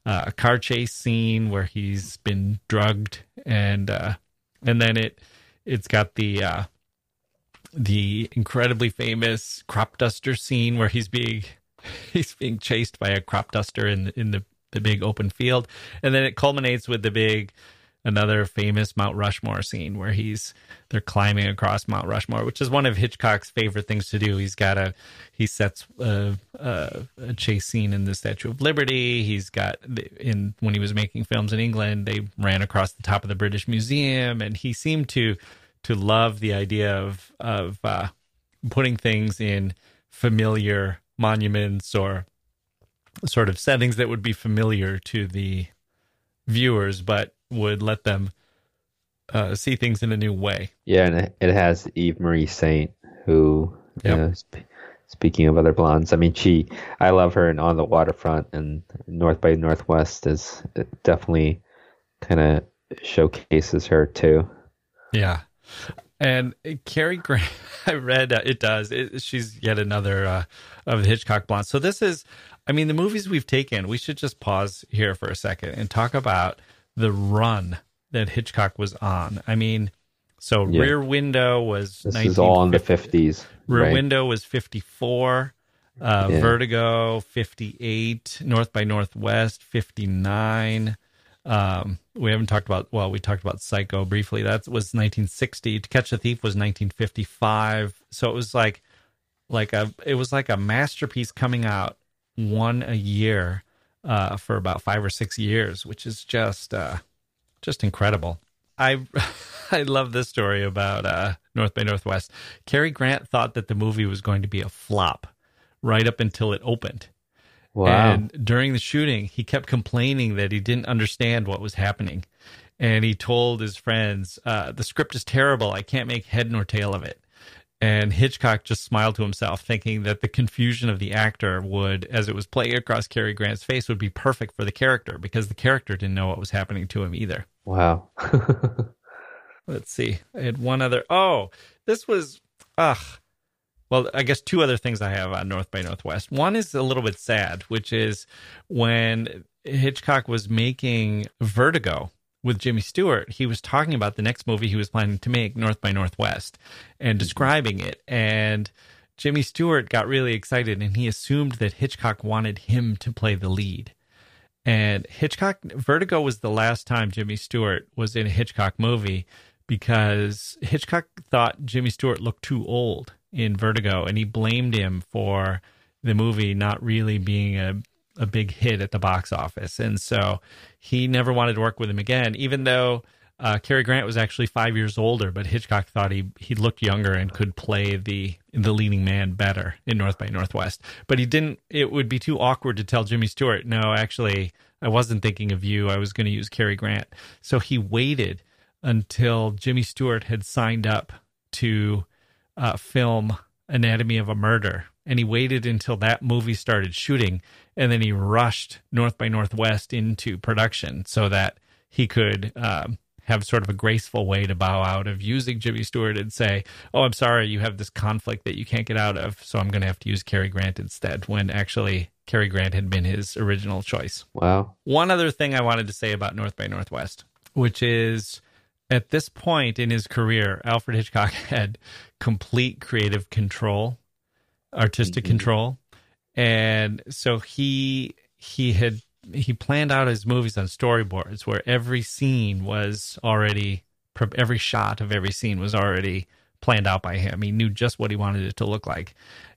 uh, a car chase scene where he's been drugged, and uh, and then it it's got the uh, the incredibly famous crop duster scene where he's being he's being chased by a crop duster in in the, the big open field, and then it culminates with the big another famous Mount Rushmore scene where he's they're climbing across Mount Rushmore, which is one of Hitchcock's favorite things to do. He's got a he sets a, a, a chase scene in the Statue of Liberty. He's got in when he was making films in England, they ran across the top of the British Museum, and he seemed to to love the idea of of uh, putting things in familiar monuments or sort of settings that would be familiar to the viewers, but would let them uh, see things in a new way. Yeah, and it, it has Eve Marie Saint, who, yep. uh, sp- speaking of other blondes, I mean, she, I love her in On the Waterfront, and North by Northwest is definitely kind of showcases her too. Yeah. And Cary Grant, I read uh, it does. It, she's yet another uh, of the Hitchcock blondes. So this is, I mean, the movies we've taken, we should just pause here for a second and talk about the run that Hitchcock was on. I mean, so yeah. Rear Window was this is all in the fifties. Rear right? Window was fifty-four, uh, yeah. Vertigo fifty-eight, North by Northwest fifty-nine. Um, we haven't talked about, well, we talked about Psycho briefly. That was nineteen sixty. To Catch a Thief was nineteen fifty-five. So it was like, like a, it was like a masterpiece coming out one a year. Uh, for about five or six years, which is just uh, just incredible. I I love this story about uh, North by Northwest. Cary Grant thought that the movie was going to be a flop right up until it opened. Wow. And during the shooting, he kept complaining that he didn't understand what was happening. And he told his friends, uh, the script is terrible. I can't make head nor tail of it. And Hitchcock just smiled to himself, thinking that the confusion of the actor would, as it was playing across Cary Grant's face, would be perfect for the character, because the character didn't know what was happening to him either. Wow. Let's see. I had one other. Oh, this was, ugh. Well, I guess two other things I have on North by Northwest. One is a little bit sad, which is when Hitchcock was making Vertigo with Jimmy Stewart, he was talking about the next movie he was planning to make, North by Northwest, and describing it. And Jimmy Stewart got really excited, and he assumed that Hitchcock wanted him to play the lead. And Hitchcock, Vertigo was the last time Jimmy Stewart was in a Hitchcock movie, because Hitchcock thought Jimmy Stewart looked too old in Vertigo, and he blamed him for the movie not really being a a big hit at the box office. And so he never wanted to work with him again, even though uh, Cary Grant was actually five years older, but Hitchcock thought he he looked younger and could play the the leading man better in North by Northwest. But he didn't, it would be too awkward to tell Jimmy Stewart, no, actually, I wasn't thinking of you. I was going to use Cary Grant. So he waited until Jimmy Stewart had signed up to uh, film Anatomy of a Murder. And he waited until that movie started shooting, and then he rushed North by Northwest into production so that he could um, have sort of a graceful way to bow out of using Jimmy Stewart and say, oh, I'm sorry, you have this conflict that you can't get out of, so I'm going to have to use Cary Grant instead, when actually Cary Grant had been his original choice. Wow. One other thing I wanted to say about North by Northwest, which is at this point in his career, Alfred Hitchcock had complete creative control, artistic mm-hmm. control. And so he he had he planned out his movies on storyboards where every scene was already, every shot of every scene was already planned out by him. He knew just what he wanted it to look like.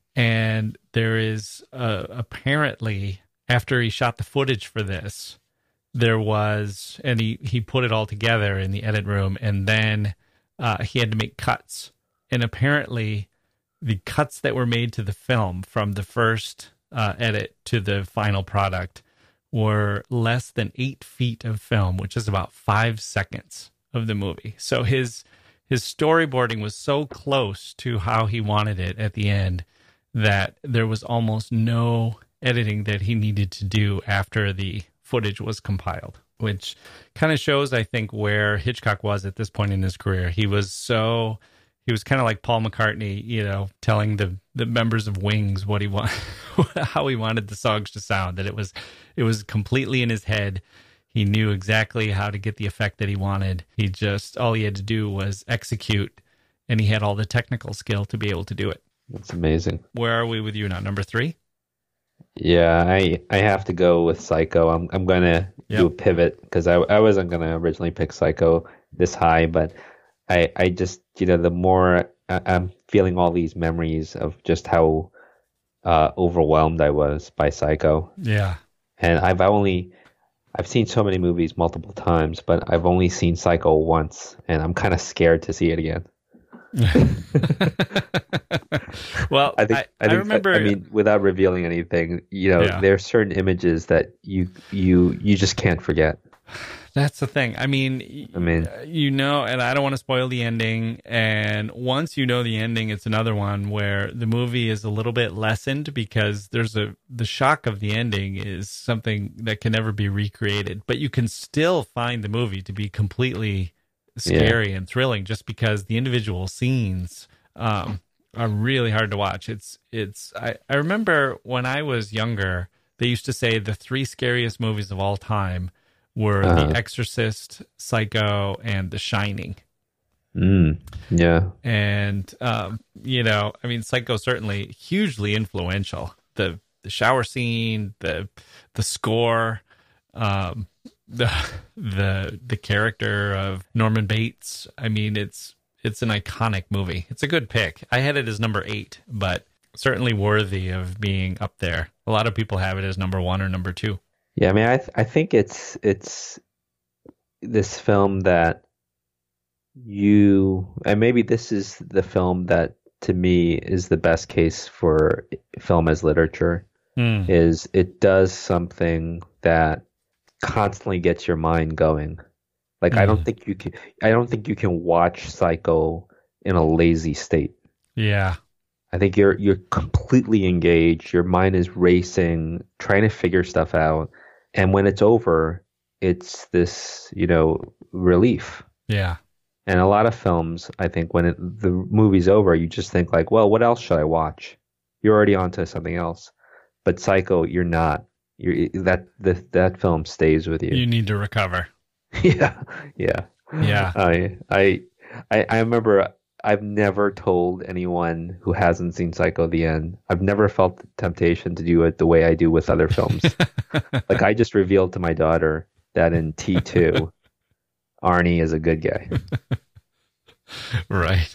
And there is uh, apparently, after he shot the footage for this, there was, and he, he put it all together in the edit room, and then uh, he had to make cuts. And apparently the cuts that were made to the film from the first uh, edit to the final product were less than eight feet of film, which is about five seconds of the movie. So his his storyboarding was so close to how he wanted it at the end that there was almost no editing that he needed to do after the footage was compiled, which kind of shows, I think, where Hitchcock was at this point in his career. He was so he was kind of like Paul McCartney, you know, telling the, the members of Wings what he want, how he wanted the songs to sound. That it was, it was completely in his head. He knew exactly how to get the effect that he wanted. He just, all he had to do was execute, and he had all the technical skill to be able to do it. That's amazing. Where are we with you now? Number three? Yeah, I I have to go with Psycho. I'm I'm gonna Yep. do a pivot because I I wasn't gonna originally pick Psycho this high, but I I just you know the more I, I'm feeling all these memories of just how uh, overwhelmed I was by Psycho, Yeah. and I've only I've seen so many movies multiple times, but I've only seen Psycho once, and I'm kind of scared to see it again. Well, I think I, I, think, I remember. I mean, without revealing anything, you know, Yeah. there are certain images that you you you just can't forget. That's the thing. I mean, I mean, you know, and I don't want to spoil the ending. And once you know the ending, it's another one where the movie is a little bit lessened because there's a the shock of the ending is something that can never be recreated. But you can still find the movie to be completely scary yeah. and thrilling, just because the individual scenes um, are really hard to watch. It's it's. I, I remember when I was younger, they used to say the three scariest movies of all time were uh, The Exorcist, Psycho, and The Shining. Mm, yeah. And, um, you know, I mean, Psycho certainly hugely influential. The the shower scene, the the score, um, the the the character of Norman Bates. I mean, it's it's an iconic movie. It's a good pick. I had it as number eight, but certainly worthy of being up there. A lot of people have it as number one or number two. Yeah, I mean, I th- I think it's it's this film that you, and maybe this is the film that to me is the best case for film as literature. Mm. Is it does something that constantly gets your mind going. Like mm. I don't think you can I don't think you can watch Psycho in a lazy state. Yeah. I think you're you're completely engaged. Your mind is racing, trying to figure stuff out. And when it's over, it's this, you know, relief. Yeah. And a lot of films, I think when it, the movie's over, you just think like, well, what else should I watch? You're already onto something else. But Psycho, you're not. You're that the, that film stays with you. You need to recover. yeah. Yeah. Yeah. I I I I remember I've never told anyone who hasn't seen Psycho the end. I've never felt the temptation to do it the way I do with other films. Like I just revealed to my daughter that in T two, Arnie is a good guy. Right.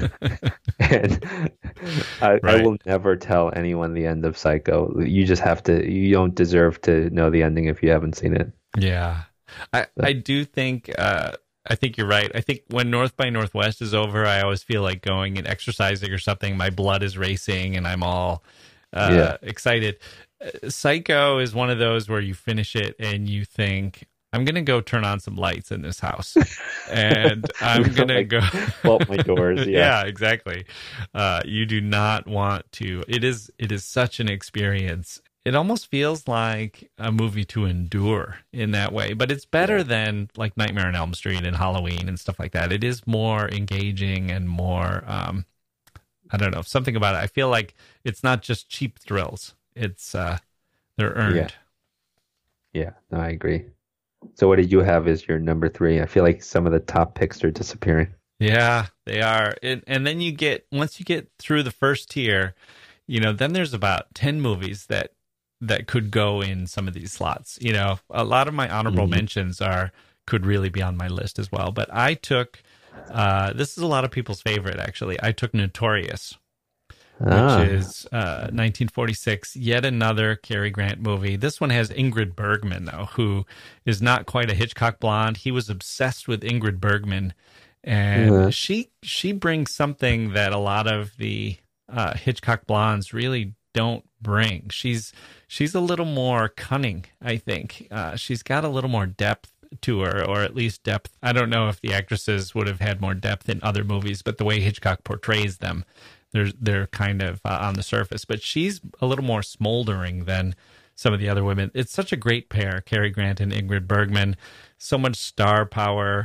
And I, right. I will never tell anyone the end of Psycho. You just have to, you don't deserve to know the ending if you haven't seen it. Yeah. I, I do think, uh, I think you're right. I think when North by Northwest is over, I always feel like going and exercising or something. My blood is racing and I'm all uh, yeah. excited. Uh, Psycho is one of those where you finish it and you think, I'm going to go turn on some lights in this house. And I'm going to go... bolt my doors, yeah. Yeah, exactly. Uh, you do not want to... It is, it is such an experience. It almost feels like a movie to endure in that way, but it's better yeah. than like Nightmare on Elm Street and Halloween and stuff like that. It is more engaging and more, um, I don't know, something about it. I feel like it's not just cheap thrills. It's, uh, they're earned. Yeah. Yeah, no, I agree. So what did you have as your number three? I feel like some of the top picks are disappearing. Yeah, they are. And, and then you get, once you get through the first tier, you know, then there's about ten movies that, that could go in some of these slots. You know, a lot of my honorable mm-hmm. mentions are, could really be on my list as well. But I took, uh, this is a lot of people's favorite, actually. I took Notorious, ah. which is uh, nineteen forty-six, yet another Cary Grant movie. This one has Ingrid Bergman, though, who is not quite a Hitchcock blonde. He was obsessed with Ingrid Bergman. And mm-hmm. she she brings something that a lot of the uh, Hitchcock blondes really don't bring. She's she's a little more cunning, I think. Uh, she's got a little more depth to her, or at least depth. I don't know if the actresses would have had more depth in other movies, but the way Hitchcock portrays them, they're they're kind of uh, on the surface. But she's a little more smoldering than some of the other women. It's such a great pair, Cary Grant and Ingrid Bergman. So much star power.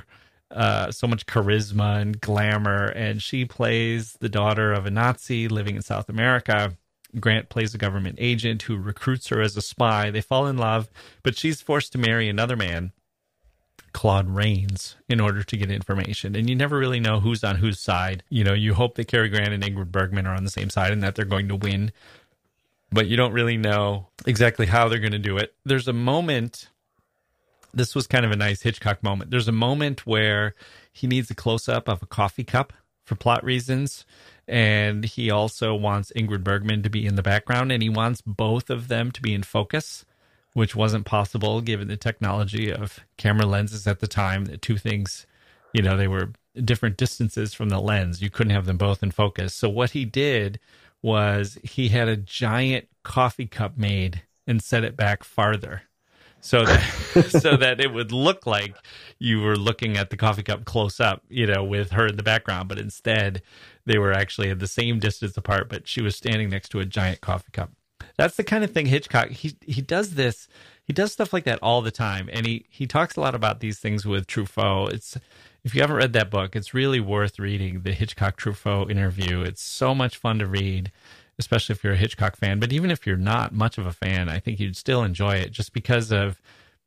uh, so much charisma and glamour. And she plays the daughter of a Nazi living in South America. Grant plays a government agent who recruits her as a spy. They fall in love, but she's forced to marry another man, Claude Rains, in order to get information. And you never really know who's on whose side. You know, you hope that Cary Grant and Ingrid Bergman are on the same side and that they're going to win, but you don't really know exactly how they're going to do it. There's a moment, this was kind of a nice Hitchcock moment. There's a moment where he needs a close-up of a coffee cup for plot reasons, and he also wants Ingrid Bergman to be in the background, and he wants both of them to be in focus, which wasn't possible given the technology of camera lenses at the time. The two things, you know, they were different distances from the lens. You couldn't have them both in focus. So what he did was he had a giant coffee cup made and set it back farther so that so that it would look like you were looking at the coffee cup close up, you know, with her in the background. But instead, they were actually at the same distance apart, but she was standing next to a giant coffee cup. That's the kind of thing Hitchcock, he he does this, he does stuff like that all the time. And he, he talks a lot about these things with Truffaut. It's, if you haven't read that book, it's really worth reading the Hitchcock Truffaut interview. It's so much fun to read, especially if you're a Hitchcock fan. But even if you're not much of a fan, I think you'd still enjoy it just because of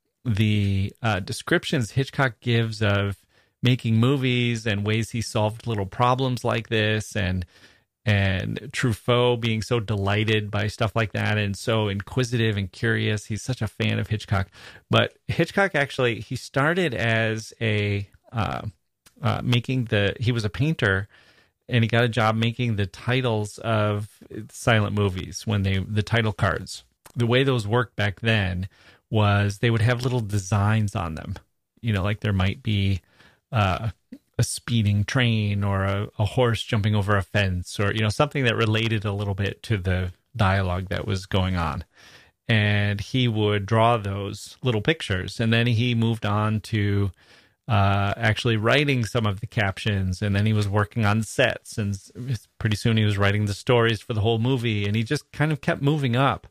the uh, descriptions Hitchcock gives of making movies and ways he solved little problems like this, and and Truffaut being so delighted by stuff like that and so inquisitive and curious. He's such a fan of Hitchcock. But Hitchcock actually, he started as a uh, uh, making the, he was a painter, and he got a job making the titles of silent movies when they, the title cards. The way those worked back then was they would have little designs on them. You know, like there might be uh, a speeding train or a, a horse jumping over a fence, or, you know, something that related a little bit to the dialogue that was going on. And he would draw those little pictures. And then he moved on to uh, actually writing some of the captions. And then he was working on sets. And pretty soon he was writing the stories for the whole movie. And he just kind of kept moving up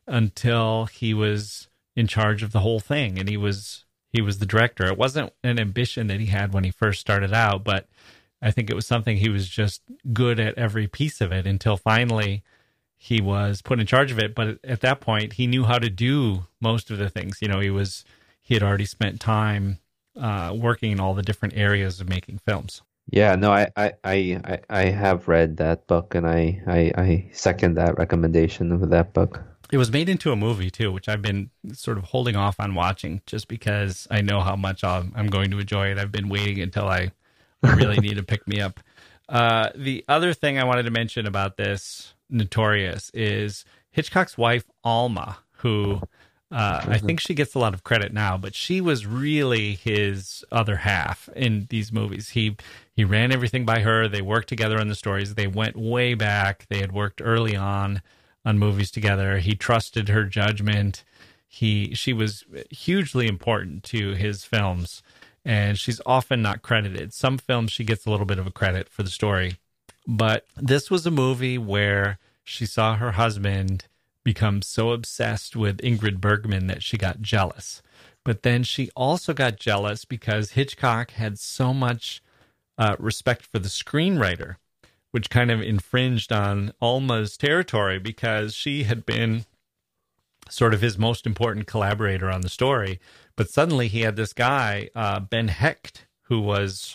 until he was in charge of the whole thing. And he was he was the director. It wasn't an ambition that he had when he first started out, but I think it was something he was just good at every piece of it until finally he was put in charge of it. But at that point, he knew how to do most of the things. You know, he was he had already spent time uh, working in all the different areas of making films. Yeah, no, I, I, I, I have read that book, and I, I, I second that recommendation of that book. It was made into a movie, too, which I've been sort of holding off on watching just because I know how much I'm, I'm going to enjoy it. I've been waiting until I really need to pick me up. Uh, the other thing I wanted to mention about this Notorious is Hitchcock's wife, Alma, who uh, I think she gets a lot of credit now, but she was really his other half in these movies. He he ran everything by her. They worked together on the stories. They went way back. They had worked early on on movies together. He trusted her judgment. He she was hugely important to his films, and she's often not credited. Some films she gets a little bit of a credit for the story, but this was a movie where she saw her husband become so obsessed with Ingrid Bergman that she got jealous. But then she also got jealous because Hitchcock had so much uh, respect for the screenwriter, which kind of infringed on Alma's territory because she had been sort of his most important collaborator on the story. But suddenly he had this guy, uh, Ben Hecht, who was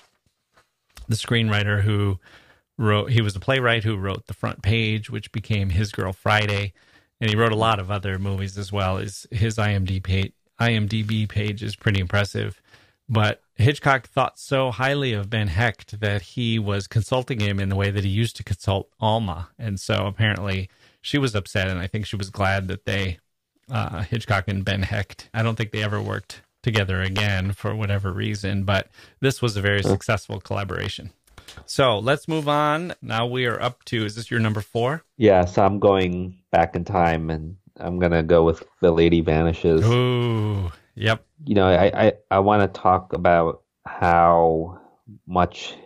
the screenwriter who wrote, he was a playwright who wrote The Front Page, which became His Girl Friday. And he wrote a lot of other movies as well. His, his I M D page, I M D B page is pretty impressive. But Hitchcock thought so highly of Ben Hecht that he was consulting him in the way that he used to consult Alma. And so apparently she was upset, and I think she was glad that they, uh, Hitchcock and Ben Hecht, I don't think they ever worked together again for whatever reason, but this was a very successful collaboration. So let's move on. Now we are up to, is this your number four? Yeah, so I'm going back in time, and I'm going to go with The Lady Vanishes. Ooh, yep. You know, I, I, I want to talk about how much,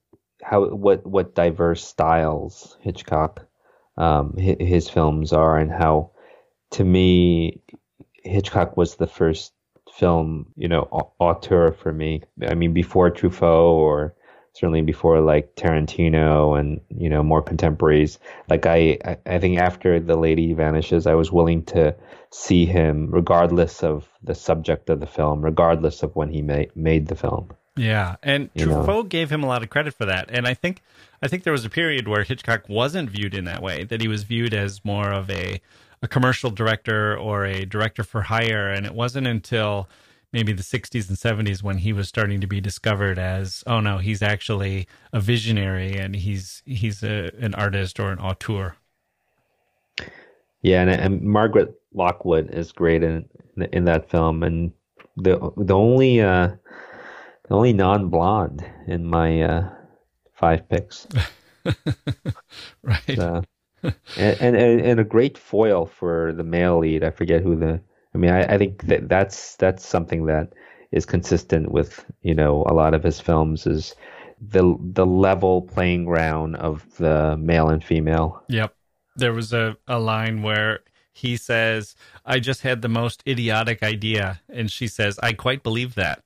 how what what diverse styles Hitchcock, um, his, his films are, and how, to me, Hitchcock was the first film, you know, au- auteur for me. I mean, before Truffaut or certainly before like Tarantino and, you know, more contemporaries. Like I, I I think after The Lady Vanishes, I was willing to see him regardless of the subject of the film, regardless of when he made made the film. Yeah, and You Truffaut know? gave him a lot of credit for that. And I think I think there was a period where Hitchcock wasn't viewed in that way, that he was viewed as more of a a commercial director or a director for hire, and it wasn't until maybe the sixties and seventies when he was starting to be discovered as, oh no, he's actually a visionary and he's he's a, an artist or an auteur. Yeah, and, and Margaret Lockwood is great in in that film, and the the only uh, the only non-blonde in my uh, five picks. Right. Uh, and, and and a great foil for the male lead. I forget who the. I mean, I, I think that that's that's something that is consistent with, you know, a lot of his films, is the the level playing ground of the male and female. Yep. There was a, a line where he says, I just had the most idiotic idea. And she says, I quite believe that.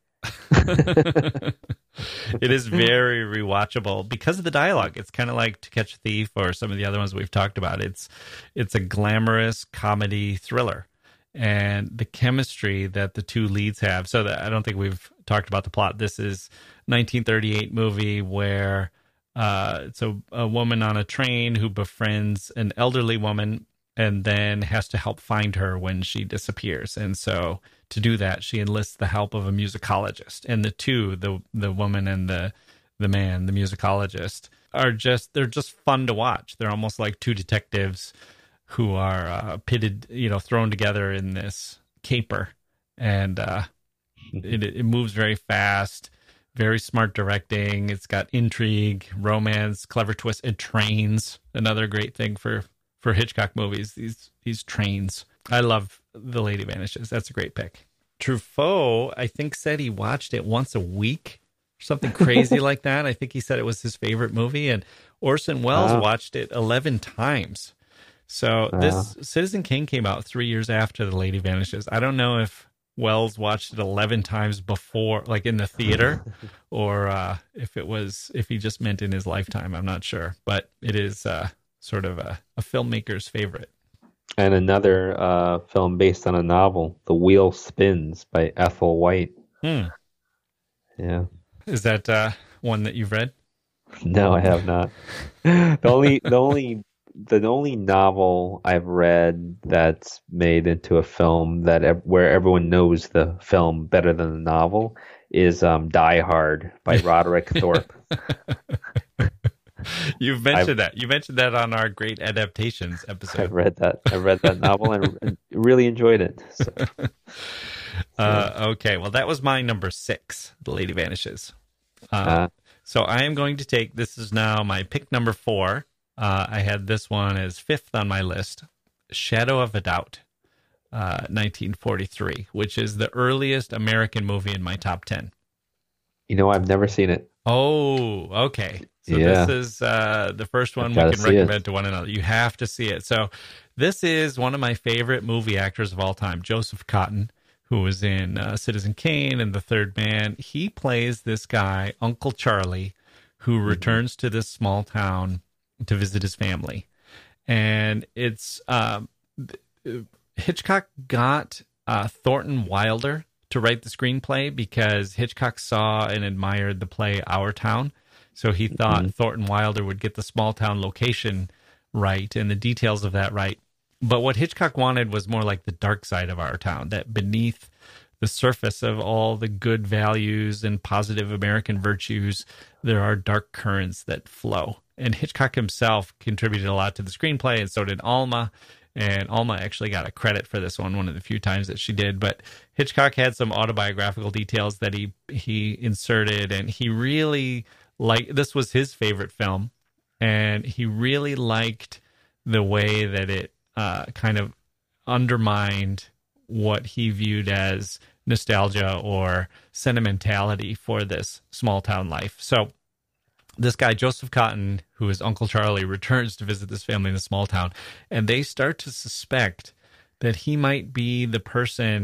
It is very rewatchable because of the dialogue. It's kind of like To Catch a Thief or some of the other ones we've talked about. It's it's a glamorous comedy thriller, and the chemistry that the two leads have. So that I don't think we've talked about the plot. This is nineteen thirty-eight movie where uh, it's a, a woman on a train who befriends an elderly woman and then has to help find her when she disappears. And so to do that, she enlists the help of a musicologist. And the two, the the woman and the the man, the musicologist, are just, they're just fun to watch. They're almost like two detectives who are uh, pitted, you know, thrown together in this caper. And uh, it, it moves very fast, very smart directing. It's got intrigue, romance, clever twists, and trains. Another great thing for for Hitchcock movies, these these trains. I love The Lady Vanishes. That's a great pick. Truffaut, I think, said he watched it once a week, or something crazy like that. I think he said it was his favorite movie, and Orson Welles Wow. watched it eleven times. So Wow. this Citizen Kane came out three years after The Lady Vanishes. I don't know if Welles watched it eleven times before, like in the theater, or uh, if it was, if he just meant in his lifetime. I'm not sure, but it is uh, sort of a, a filmmaker's favorite. And another uh, film based on a novel, The Wheel Spins by Ethel White. Hmm. Yeah. Is that uh, one that you've read? No, I have not. The only the only the only novel I've read that's made into a film that ev- where everyone knows the film better than the novel is um, Die Hard by Roderick Thorpe. You've mentioned that. You mentioned that on our great adaptations episode. I've read that. I read that novel and, and really enjoyed it. So, Uh, okay, well, that was my number six, The Lady Vanishes. Uh, uh, so I am going to take, this is now my pick number four. Uh, I had this one as fifth on my list, Shadow of a Doubt, uh, nineteen forty-three, which is the earliest American movie in my top ten. you know, I've never seen it. Oh, okay. So Yeah. this is uh, the first one we gotta can see it. recommend to one another. You have to see it. So this is one of my favorite movie actors of all time, Joseph Cotten, who was in uh, Citizen Kane and The Third Man. He plays this guy, Uncle Charlie, who returns to this small town to visit his family. And it's um, Hitchcock got uh, Thornton Wilder to write the screenplay because Hitchcock saw and admired the play Our Town. So he thought mm-hmm. Thornton Wilder would get the small town location right and the details of that right. But what Hitchcock wanted was more like the dark side of Our Town, that beneath the surface of all the good values and positive American virtues, there are dark currents that flow. And Hitchcock himself contributed a lot to the screenplay, and so did Alma. And Alma actually got a credit for this one, one of the few times that she did. But Hitchcock had some autobiographical details that he he inserted, and he really liked, this was his favorite film, and he really liked the way that it uh, kind of undermined what he viewed as nostalgia or sentimentality for this small town life. So this guy, Joseph Cotten, who is Uncle Charlie, returns to visit this family in a small town, and they start to suspect that he might be the person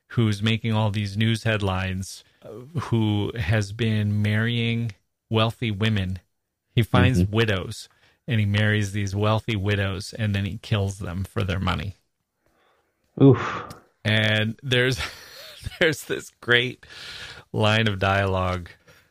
who's making all these news headlines, who has been marrying wealthy women. He finds mm-hmm. widows, and he marries these wealthy widows, and then he kills them for their money. Oof. And there's there's this great line of dialogue.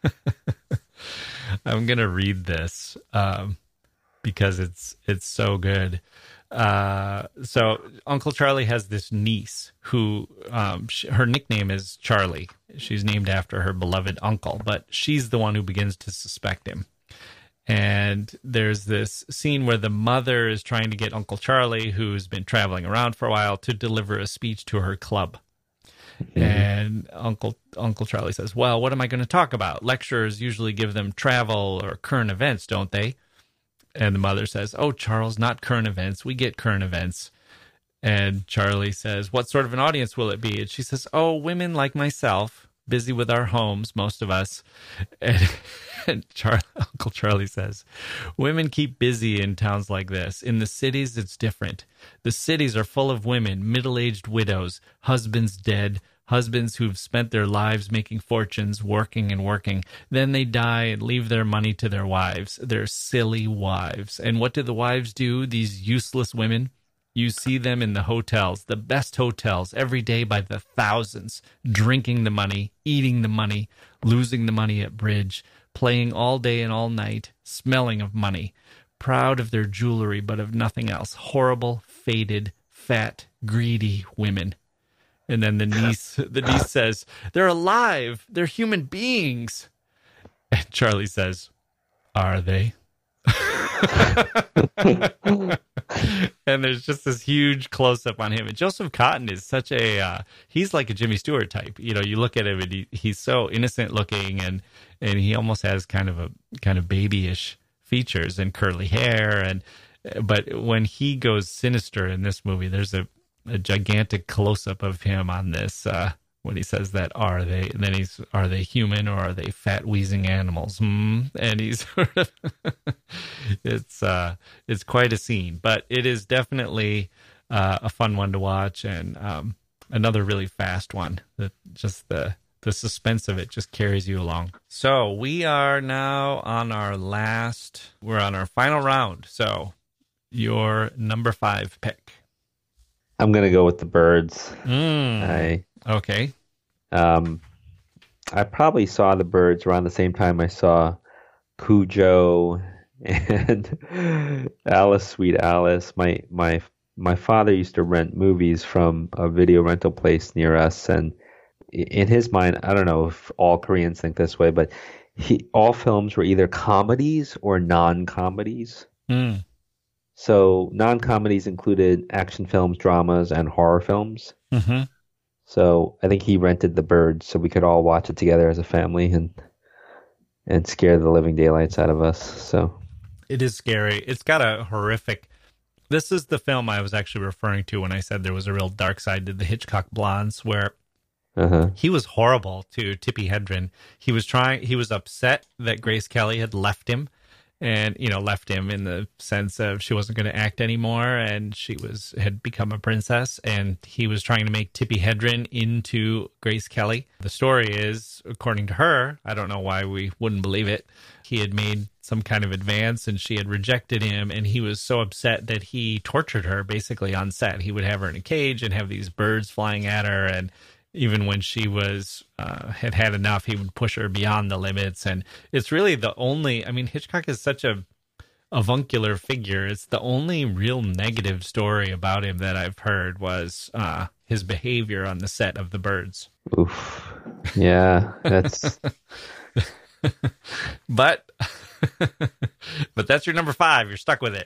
I'm going to read this um, because it's it's so good. Uh, so Uncle Charlie has this niece who, um, she, her nickname is Charlie. She's named after her beloved uncle, but she's the one who begins to suspect him. And there's this scene where the mother is trying to get Uncle Charlie, who's been traveling around for a while, to deliver a speech to her club. Mm-hmm. And Uncle Uncle Charlie says, well, what am I going to talk about? Lecturers usually give them travel or current events, don't they? And the mother says, oh, Charles, not current events. We get current events. And Charlie says, what sort of an audience will it be? And she says, oh, women like myself, busy with our homes, most of us. And, and Char- Uncle Charlie says, women keep busy in towns like this. In the cities, it's different. The cities are full of women, middle-aged widows, husbands dead, husbands who've spent their lives making fortunes, working and working. Then they die and leave their money to their wives, their silly wives. And what do the wives do, these useless women? You see them in the hotels, the best hotels, every day by the thousands, drinking the money, eating the money, losing the money at bridge, playing all day and all night, smelling of money, proud of their jewelry but of nothing else. Horrible, faded, fat, greedy women. And then the niece, the niece says, they're alive. They're human beings. And Charlie says, are they? And there's just this huge close-up on him. And Joseph Cotten is such a, uh, he's like a Jimmy Stewart type. You know, you look at him and he, he's so innocent looking, and, and he almost has kind of a kind of babyish features and curly hair. And but when he goes sinister in this movie, there's a a gigantic close-up of him on this uh, when he says that, are they, and then he's, are they human or are they fat, wheezing animals? Hmm? And he's sort of, it's, uh, it's quite a scene, but it is definitely uh, a fun one to watch, and um, another really fast one that just the, the suspense of it just carries you along. So we are now on our last, we're on our final round. So your number five pick. I'm gonna go with The Birds. Mm, I okay. Um, I probably saw The Birds around the same time I saw Cujo and Alice, Sweet Alice. My my my father used to rent movies from a video rental place near us, and in his mind, I don't know if all Koreans think this way, but he all films were either comedies or non-comedies. Mm. So non-comedies included action films, dramas, and horror films. Mm-hmm. So I think he rented The Birds so we could all watch it together as a family and and scare the living daylights out of us. So it is scary. It's got a horrific. This is the film I was actually referring to when I said there was a real dark side to the Hitchcock Blondes, where uh-huh. he was horrible to Tippi Hedren. He was trying. He was upset that Grace Kelly had left him. And, you know, left him in the sense of she wasn't going to act anymore, and she was had become a princess, and he was trying to make Tippi Hedren into Grace Kelly. The story is, according to her, I don't know why we wouldn't believe it, he had made some kind of advance and she had rejected him, and he was so upset that he tortured her basically on set. He would have her in a cage and have these birds flying at her, and even when she was uh, had had enough, he would push her beyond the limits. And it's really the only, I mean, Hitchcock is such a avuncular figure. It's the only real negative story about him that I've heard was uh, his behavior on the set of The Birds. Oof. Yeah, that's... but, but that's your number five. You're stuck with it.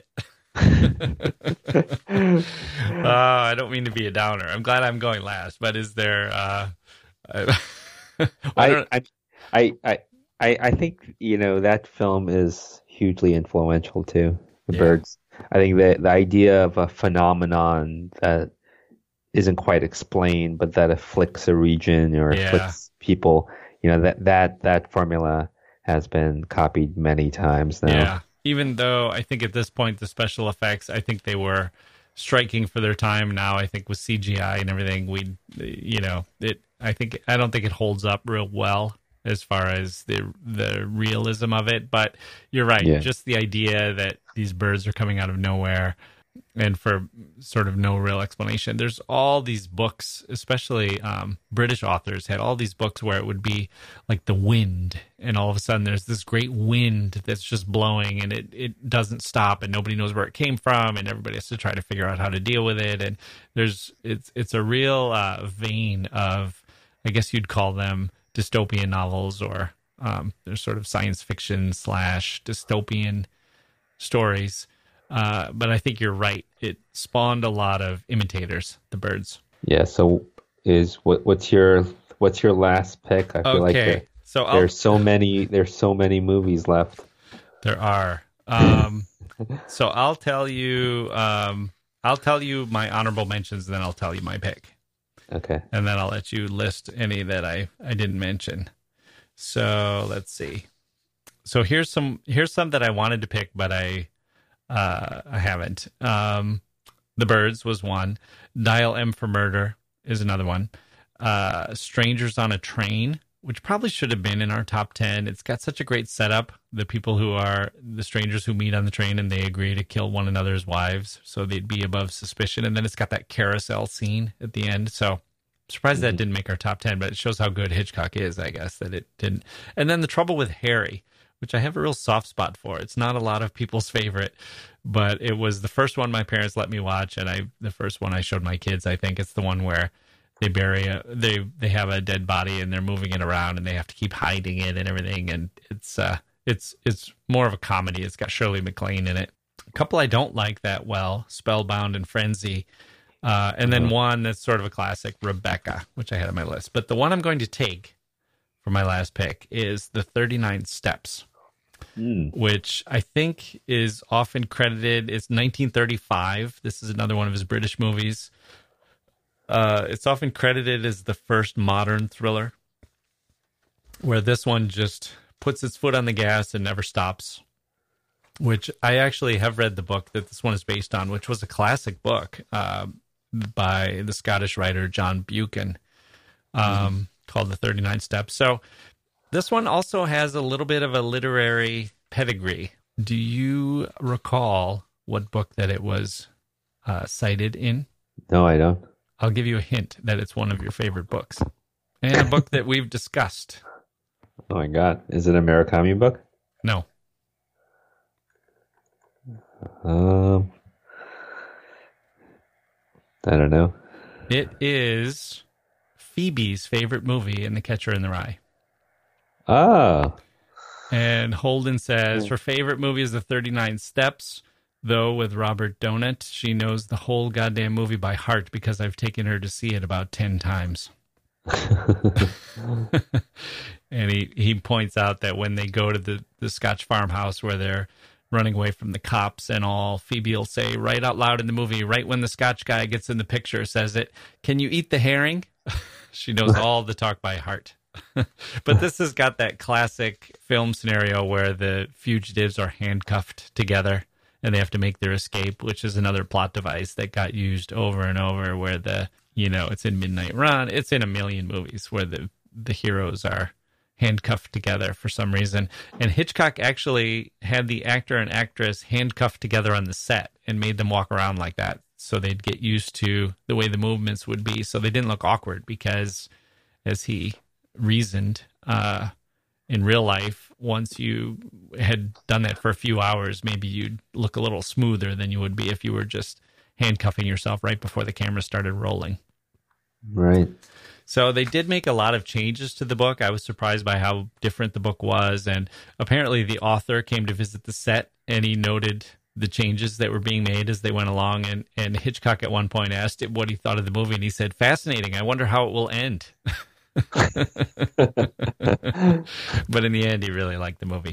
uh, I don't mean to be a downer. I'm glad I'm going last, but is there uh I, I, I, I I I think, you know, that film is hugely influential too. The yeah. Birds. I think that the idea of a phenomenon that isn't quite explained, but that afflicts a region or yeah. afflicts people, you know, that that that formula has been copied many times now. Yeah. Even though I think at this point the special effects, I think they were striking for their time. Now, I think with C G I and everything, we, you know, it. I think I don't think it holds up real well as far as the the realism of it. But you're right. Yeah. Just the idea that these birds are coming out of nowhere, and for sort of no real explanation. There's all these books, especially um, British authors had all these books where it would be like the wind, and all of a sudden there's this great wind that's just blowing, and it, it doesn't stop, and nobody knows where it came from, and everybody has to try to figure out how to deal with it. And there's it's it's a real uh, vein of, I guess you'd call them dystopian novels, or um, they're sort of science fiction slash dystopian stories. Uh, but I think you're right. It spawned a lot of imitators, the birds. Yeah. So, is what what's your what's your last pick? I feel okay. like there, so I'll, there's so many there's so many movies left. There are. Um, so I'll tell you. Um, I'll tell you my honorable mentions, and then I'll tell you my pick. Okay. And then I'll let you list any that I, I didn't mention. So let's see. So here's some here's some that I wanted to pick, but I. Uh, I haven't. Um, The Birds was one. Dial M for Murder is another one. Uh, Strangers on a Train, which probably should have been in our top ten. It's got such a great setup. The people who are the strangers who meet on the train and they agree to kill one another's wives, so they'd be above suspicion. And then it's got that carousel scene at the end. So I'm surprised mm-hmm. that didn't make our top ten, but it shows how good Hitchcock is, I guess, that it didn't. And then The Trouble with Harry, which I have a real soft spot for. It's not a lot of people's favorite, but it was the first one my parents let me watch, and I the first one I showed my kids. I think it's the one where they bury a they they have a dead body and they're moving it around and they have to keep hiding it and everything. And it's uh it's it's more of a comedy. It's got Shirley MacLaine in it. A couple I don't like that well: Spellbound and Frenzy, uh, and then one that's sort of a classic, Rebecca, which I had on my list. But the one I'm going to take for my last pick is The thirty-nine Steps. Mm. Which I think is often credited. It's nineteen thirty-five. This is another one of his British movies. Uh, it's often credited as the first modern thriller, where this one just puts its foot on the gas and never stops, which I actually have read the book that this one is based on, which was a classic book uh, by the Scottish writer John Buchan, um, mm. called The thirty-nine Steps. So this one also has a little bit of a literary pedigree. Do you recall what book that it was uh, cited in? No, I don't. I'll give you a hint that it's one of your favorite books. And a book that we've discussed. Oh my God. Is it a Murakami book? No. Um, I don't know. It is Phoebe's favorite movie in The Catcher in the Rye. Ah. And Holden says her favorite movie is The thirty-nine Steps, though with Robert Donat, she knows the whole goddamn movie by heart because I've taken her to see it about ten times. And he, he points out that when they go to the, the Scotch farmhouse where they're running away from the cops and all, Phoebe will say right out loud in the movie, right when the Scotch guy gets in the picture, says it, "Can you eat the herring?" She knows all the talk by heart. But this has got that classic film scenario where the fugitives are handcuffed together and they have to make their escape, which is another plot device that got used over and over, where the, you know, it's in Midnight Run. It's in a million movies where the, the heroes are handcuffed together for some reason. And Hitchcock actually had the actor and actress handcuffed together on the set and made them walk around like that so they'd get used to the way the movements would be, so they didn't look awkward, because as he reasoned, uh, in real life, once you had done that for a few hours, maybe you'd look a little smoother than you would be if you were just handcuffing yourself right before the camera started rolling. Right. So they did make a lot of changes to the book. I was surprised by how different the book was. And apparently the author came to visit the set and he noted the changes that were being made as they went along. And, and Hitchcock at one point asked him what he thought of the movie. And he said, "Fascinating. I wonder how it will end." But in the end, he really liked the movie.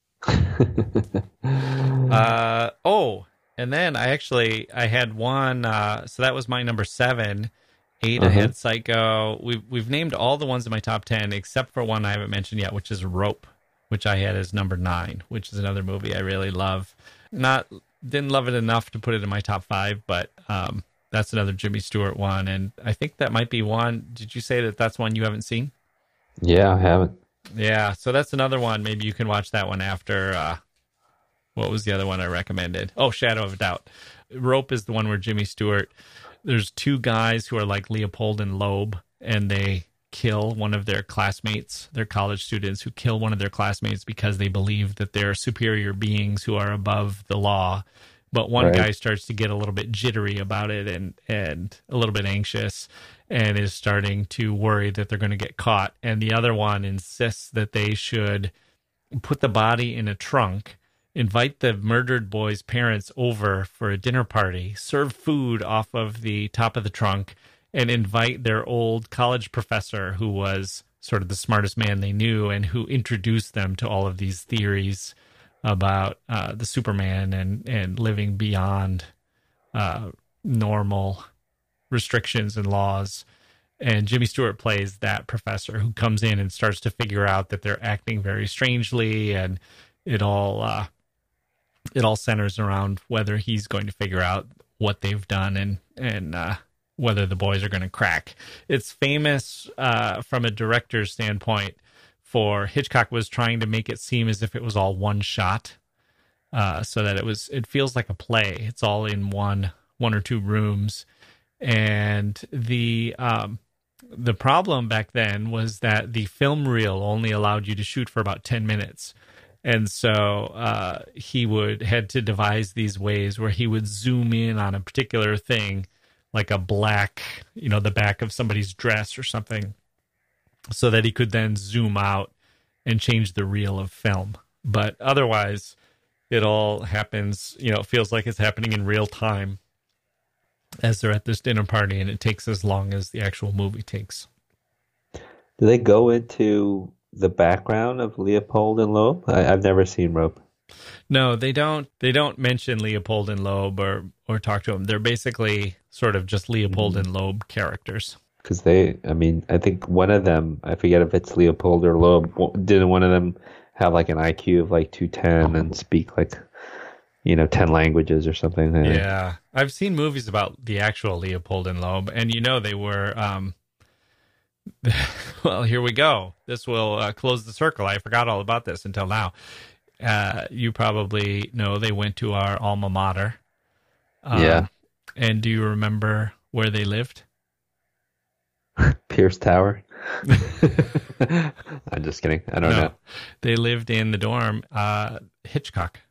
uh, oh, and then I actually, I had one, uh, so that was my number seven. Eight, uh-huh. I had Psycho. We've, we've named all the ones in my top ten, except for one I haven't mentioned yet, which is Rope, which I had as number nine, which is another movie I really love. Not didn't love it enough to put it in my top five, but um, that's another Jimmy Stewart one. And I think that might be one. Did you say that that's one you haven't seen? Yeah, I haven't. Yeah, so that's another one. Maybe you can watch that one after. Uh, what was the other one I recommended? Oh, Shadow of a Doubt. Rope is the one where Jimmy Stewart, there's two guys who are like Leopold and Loeb, and they kill one of their classmates. They're college students who kill one of their classmates because they believe that they're superior beings who are above the law. But one right. guy starts to get a little bit jittery about it and, and a little bit anxious and is starting to worry that they're going to get caught. And the other one insists that they should put the body in a trunk, invite the murdered boy's parents over for a dinner party, serve food off of the top of the trunk, and invite their old college professor who was sort of the smartest man they knew and who introduced them to all of these theories about uh, the Superman and, and living beyond uh, normal restrictions and laws. And Jimmy Stewart plays that professor who comes in and starts to figure out that they're acting very strangely, and it all uh, it all centers around whether he's going to figure out what they've done and and uh, whether the boys are going to crack. It's famous uh, from a director's standpoint. For Hitchcock was trying to make it seem as if it was all one shot, uh, so that it was it feels like a play. It's all in one one or two rooms, and the um, the problem back then was that the film reel only allowed you to shoot for about ten minutes, and so uh, he would had to devise these ways where he would zoom in on a particular thing, like a black, you know, the back of somebody's dress or something, so that he could then zoom out and change the reel of film. But otherwise, it all happens, you know, it feels like it's happening in real time as they're at this dinner party, and it takes as long as the actual movie takes. Do they go into the background of Leopold and Loeb? I, I've never seen Rope. No, they don't. They don't mention Leopold and Loeb or, or talk to them. They're basically sort of just Leopold mm-hmm. and Loeb characters. Because they, I mean, I think one of them, I forget if it's Leopold or Loeb, didn't one of them have like an I Q of like two ten and speak like, you know, ten languages or something? Yeah. I've seen movies about the actual Leopold and Loeb, and you know, they were, um, well, here we go. This will uh, close the circle. I forgot all about this until now. Uh, you probably know they went to our alma mater. Um, yeah. And do you remember where they lived? Pierce Tower. I'm just kidding. I don't no, know. They lived in the dorm, uh, Hitchcock.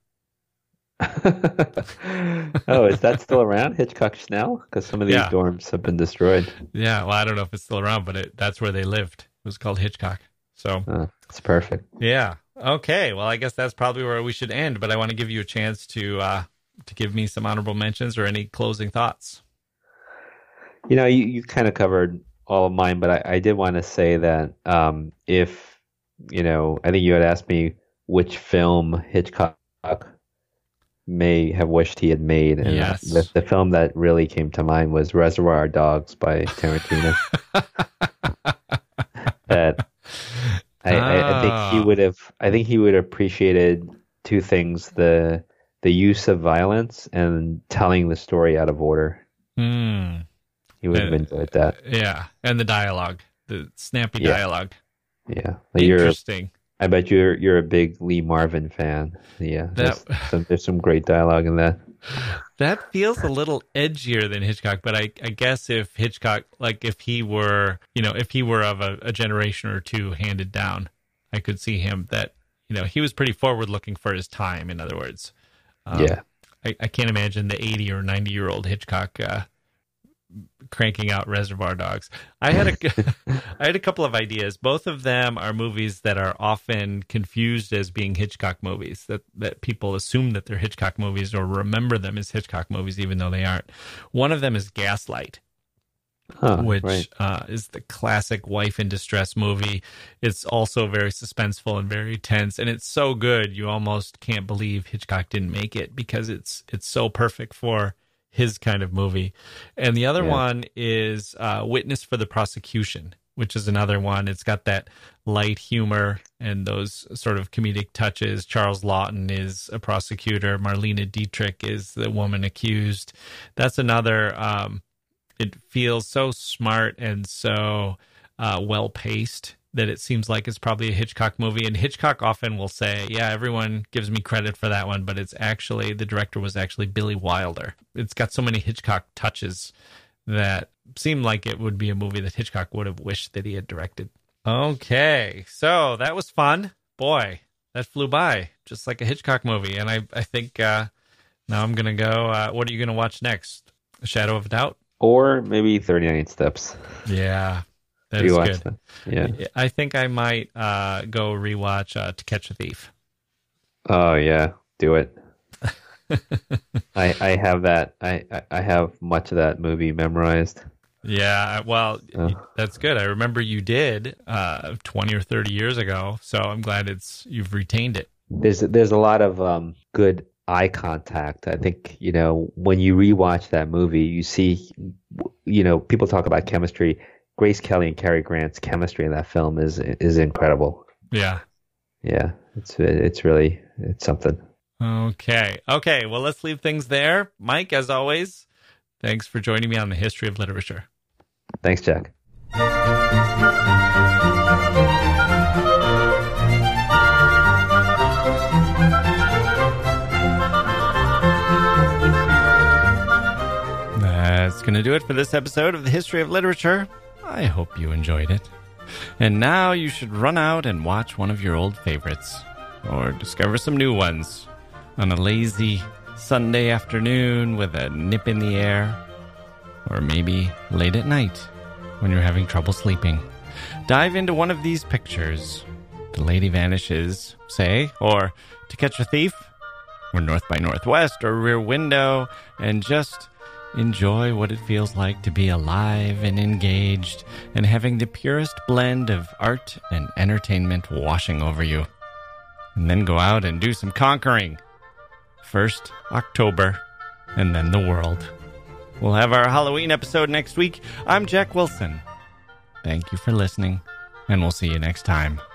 Oh, is that still around, Hitchcock Schnell? Because some of these yeah. dorms have been destroyed. Yeah, well, I don't know if it's still around, but it, that's where they lived. It was called Hitchcock. So oh, it's perfect. Yeah. Okay. Well, I guess that's probably where we should end. But I want to give you a chance to uh, to give me some honorable mentions or any closing thoughts. You know, you, you kind of covered all of mine, but I, I did want to say that um, if, you know, I think you had asked me which film Hitchcock may have wished he had made. And yes. the, the film that really came to mind was Reservoir Dogs by Tarantino. that I, oh. I, I think he would have, I think he would have appreciated two things, the the use of violence and telling the story out of order. Hmm. He would have enjoyed that. Yeah, and the dialogue, the snappy yeah. dialogue. Yeah, interesting. You're, I bet you're you're a big Lee Marvin fan. Yeah, that, there's, some, there's some great dialogue in that. That feels a little edgier than Hitchcock, but I, I guess if Hitchcock, like if he were, you know, if he were of a, a generation or two handed down, I could see him that, you know, he was pretty forward looking for his time. In other words, um, yeah, I, I can't imagine the eighty or ninety year old Hitchcock uh, cranking out Reservoir Dogs. I had a I had a couple of ideas. Both of them are movies that are often confused as being Hitchcock movies, that that people assume that they're Hitchcock movies or remember them as Hitchcock movies even though they aren't. One of them is Gaslight, huh, which right. uh, is the classic wife in distress movie. It's also very suspenseful and very tense, and it's so good you almost can't believe Hitchcock didn't make it because it's it's so perfect for his kind of movie. And the other yeah. one is uh, Witness for the Prosecution, which is another one. It's got that light humor and those sort of comedic touches. Charles Laughton is a prosecutor. Marlene Dietrich is the woman accused. That's another, um, it feels so smart and so uh, well-paced that it seems like it's probably a Hitchcock movie. And Hitchcock often will say, yeah, everyone gives me credit for that one, but it's actually, the director was actually Billy Wilder. It's got so many Hitchcock touches that seem like it would be a movie that Hitchcock would have wished that he had directed. Okay, so that was fun. Boy, that flew by, just like a Hitchcock movie. And I, I think uh, now I'm going to go, uh, what are you going to watch next? A Shadow of a Doubt? Or maybe thirty-nine Steps. Yeah. That is good. That. Yeah, I think I might uh, go rewatch uh, To Catch a Thief. Oh yeah, do it. I I have that. I I have much of that movie memorized. Yeah, well, uh, that's good. I remember you did uh, twenty or thirty years ago, so I'm glad it's you've retained it. There's there's a lot of um, good eye contact. I think you know when you rewatch that movie, you see, you know, people talk about chemistry. Grace Kelly and Cary Grant's chemistry in that film is is incredible. Yeah, yeah, it's it's really it's something. Okay, okay. Well, let's leave things there. Mike, as always, thanks for joining me on the History of Literature. Thanks, Jack. That's going to do it for this episode of the History of Literature. I hope you enjoyed it. And now you should run out and watch one of your old favorites, or discover some new ones on a lazy Sunday afternoon with a nip in the air, or maybe late at night when you're having trouble sleeping. Dive into one of these pictures. The Lady Vanishes, say, or To Catch a Thief, or North by Northwest, or Rear Window, and just enjoy what it feels like to be alive and engaged and having the purest blend of art and entertainment washing over you. And then go out and do some conquering. First October, and then the world. We'll have our Halloween episode next week. I'm Jack Wilson. Thank you for listening, and we'll see you next time.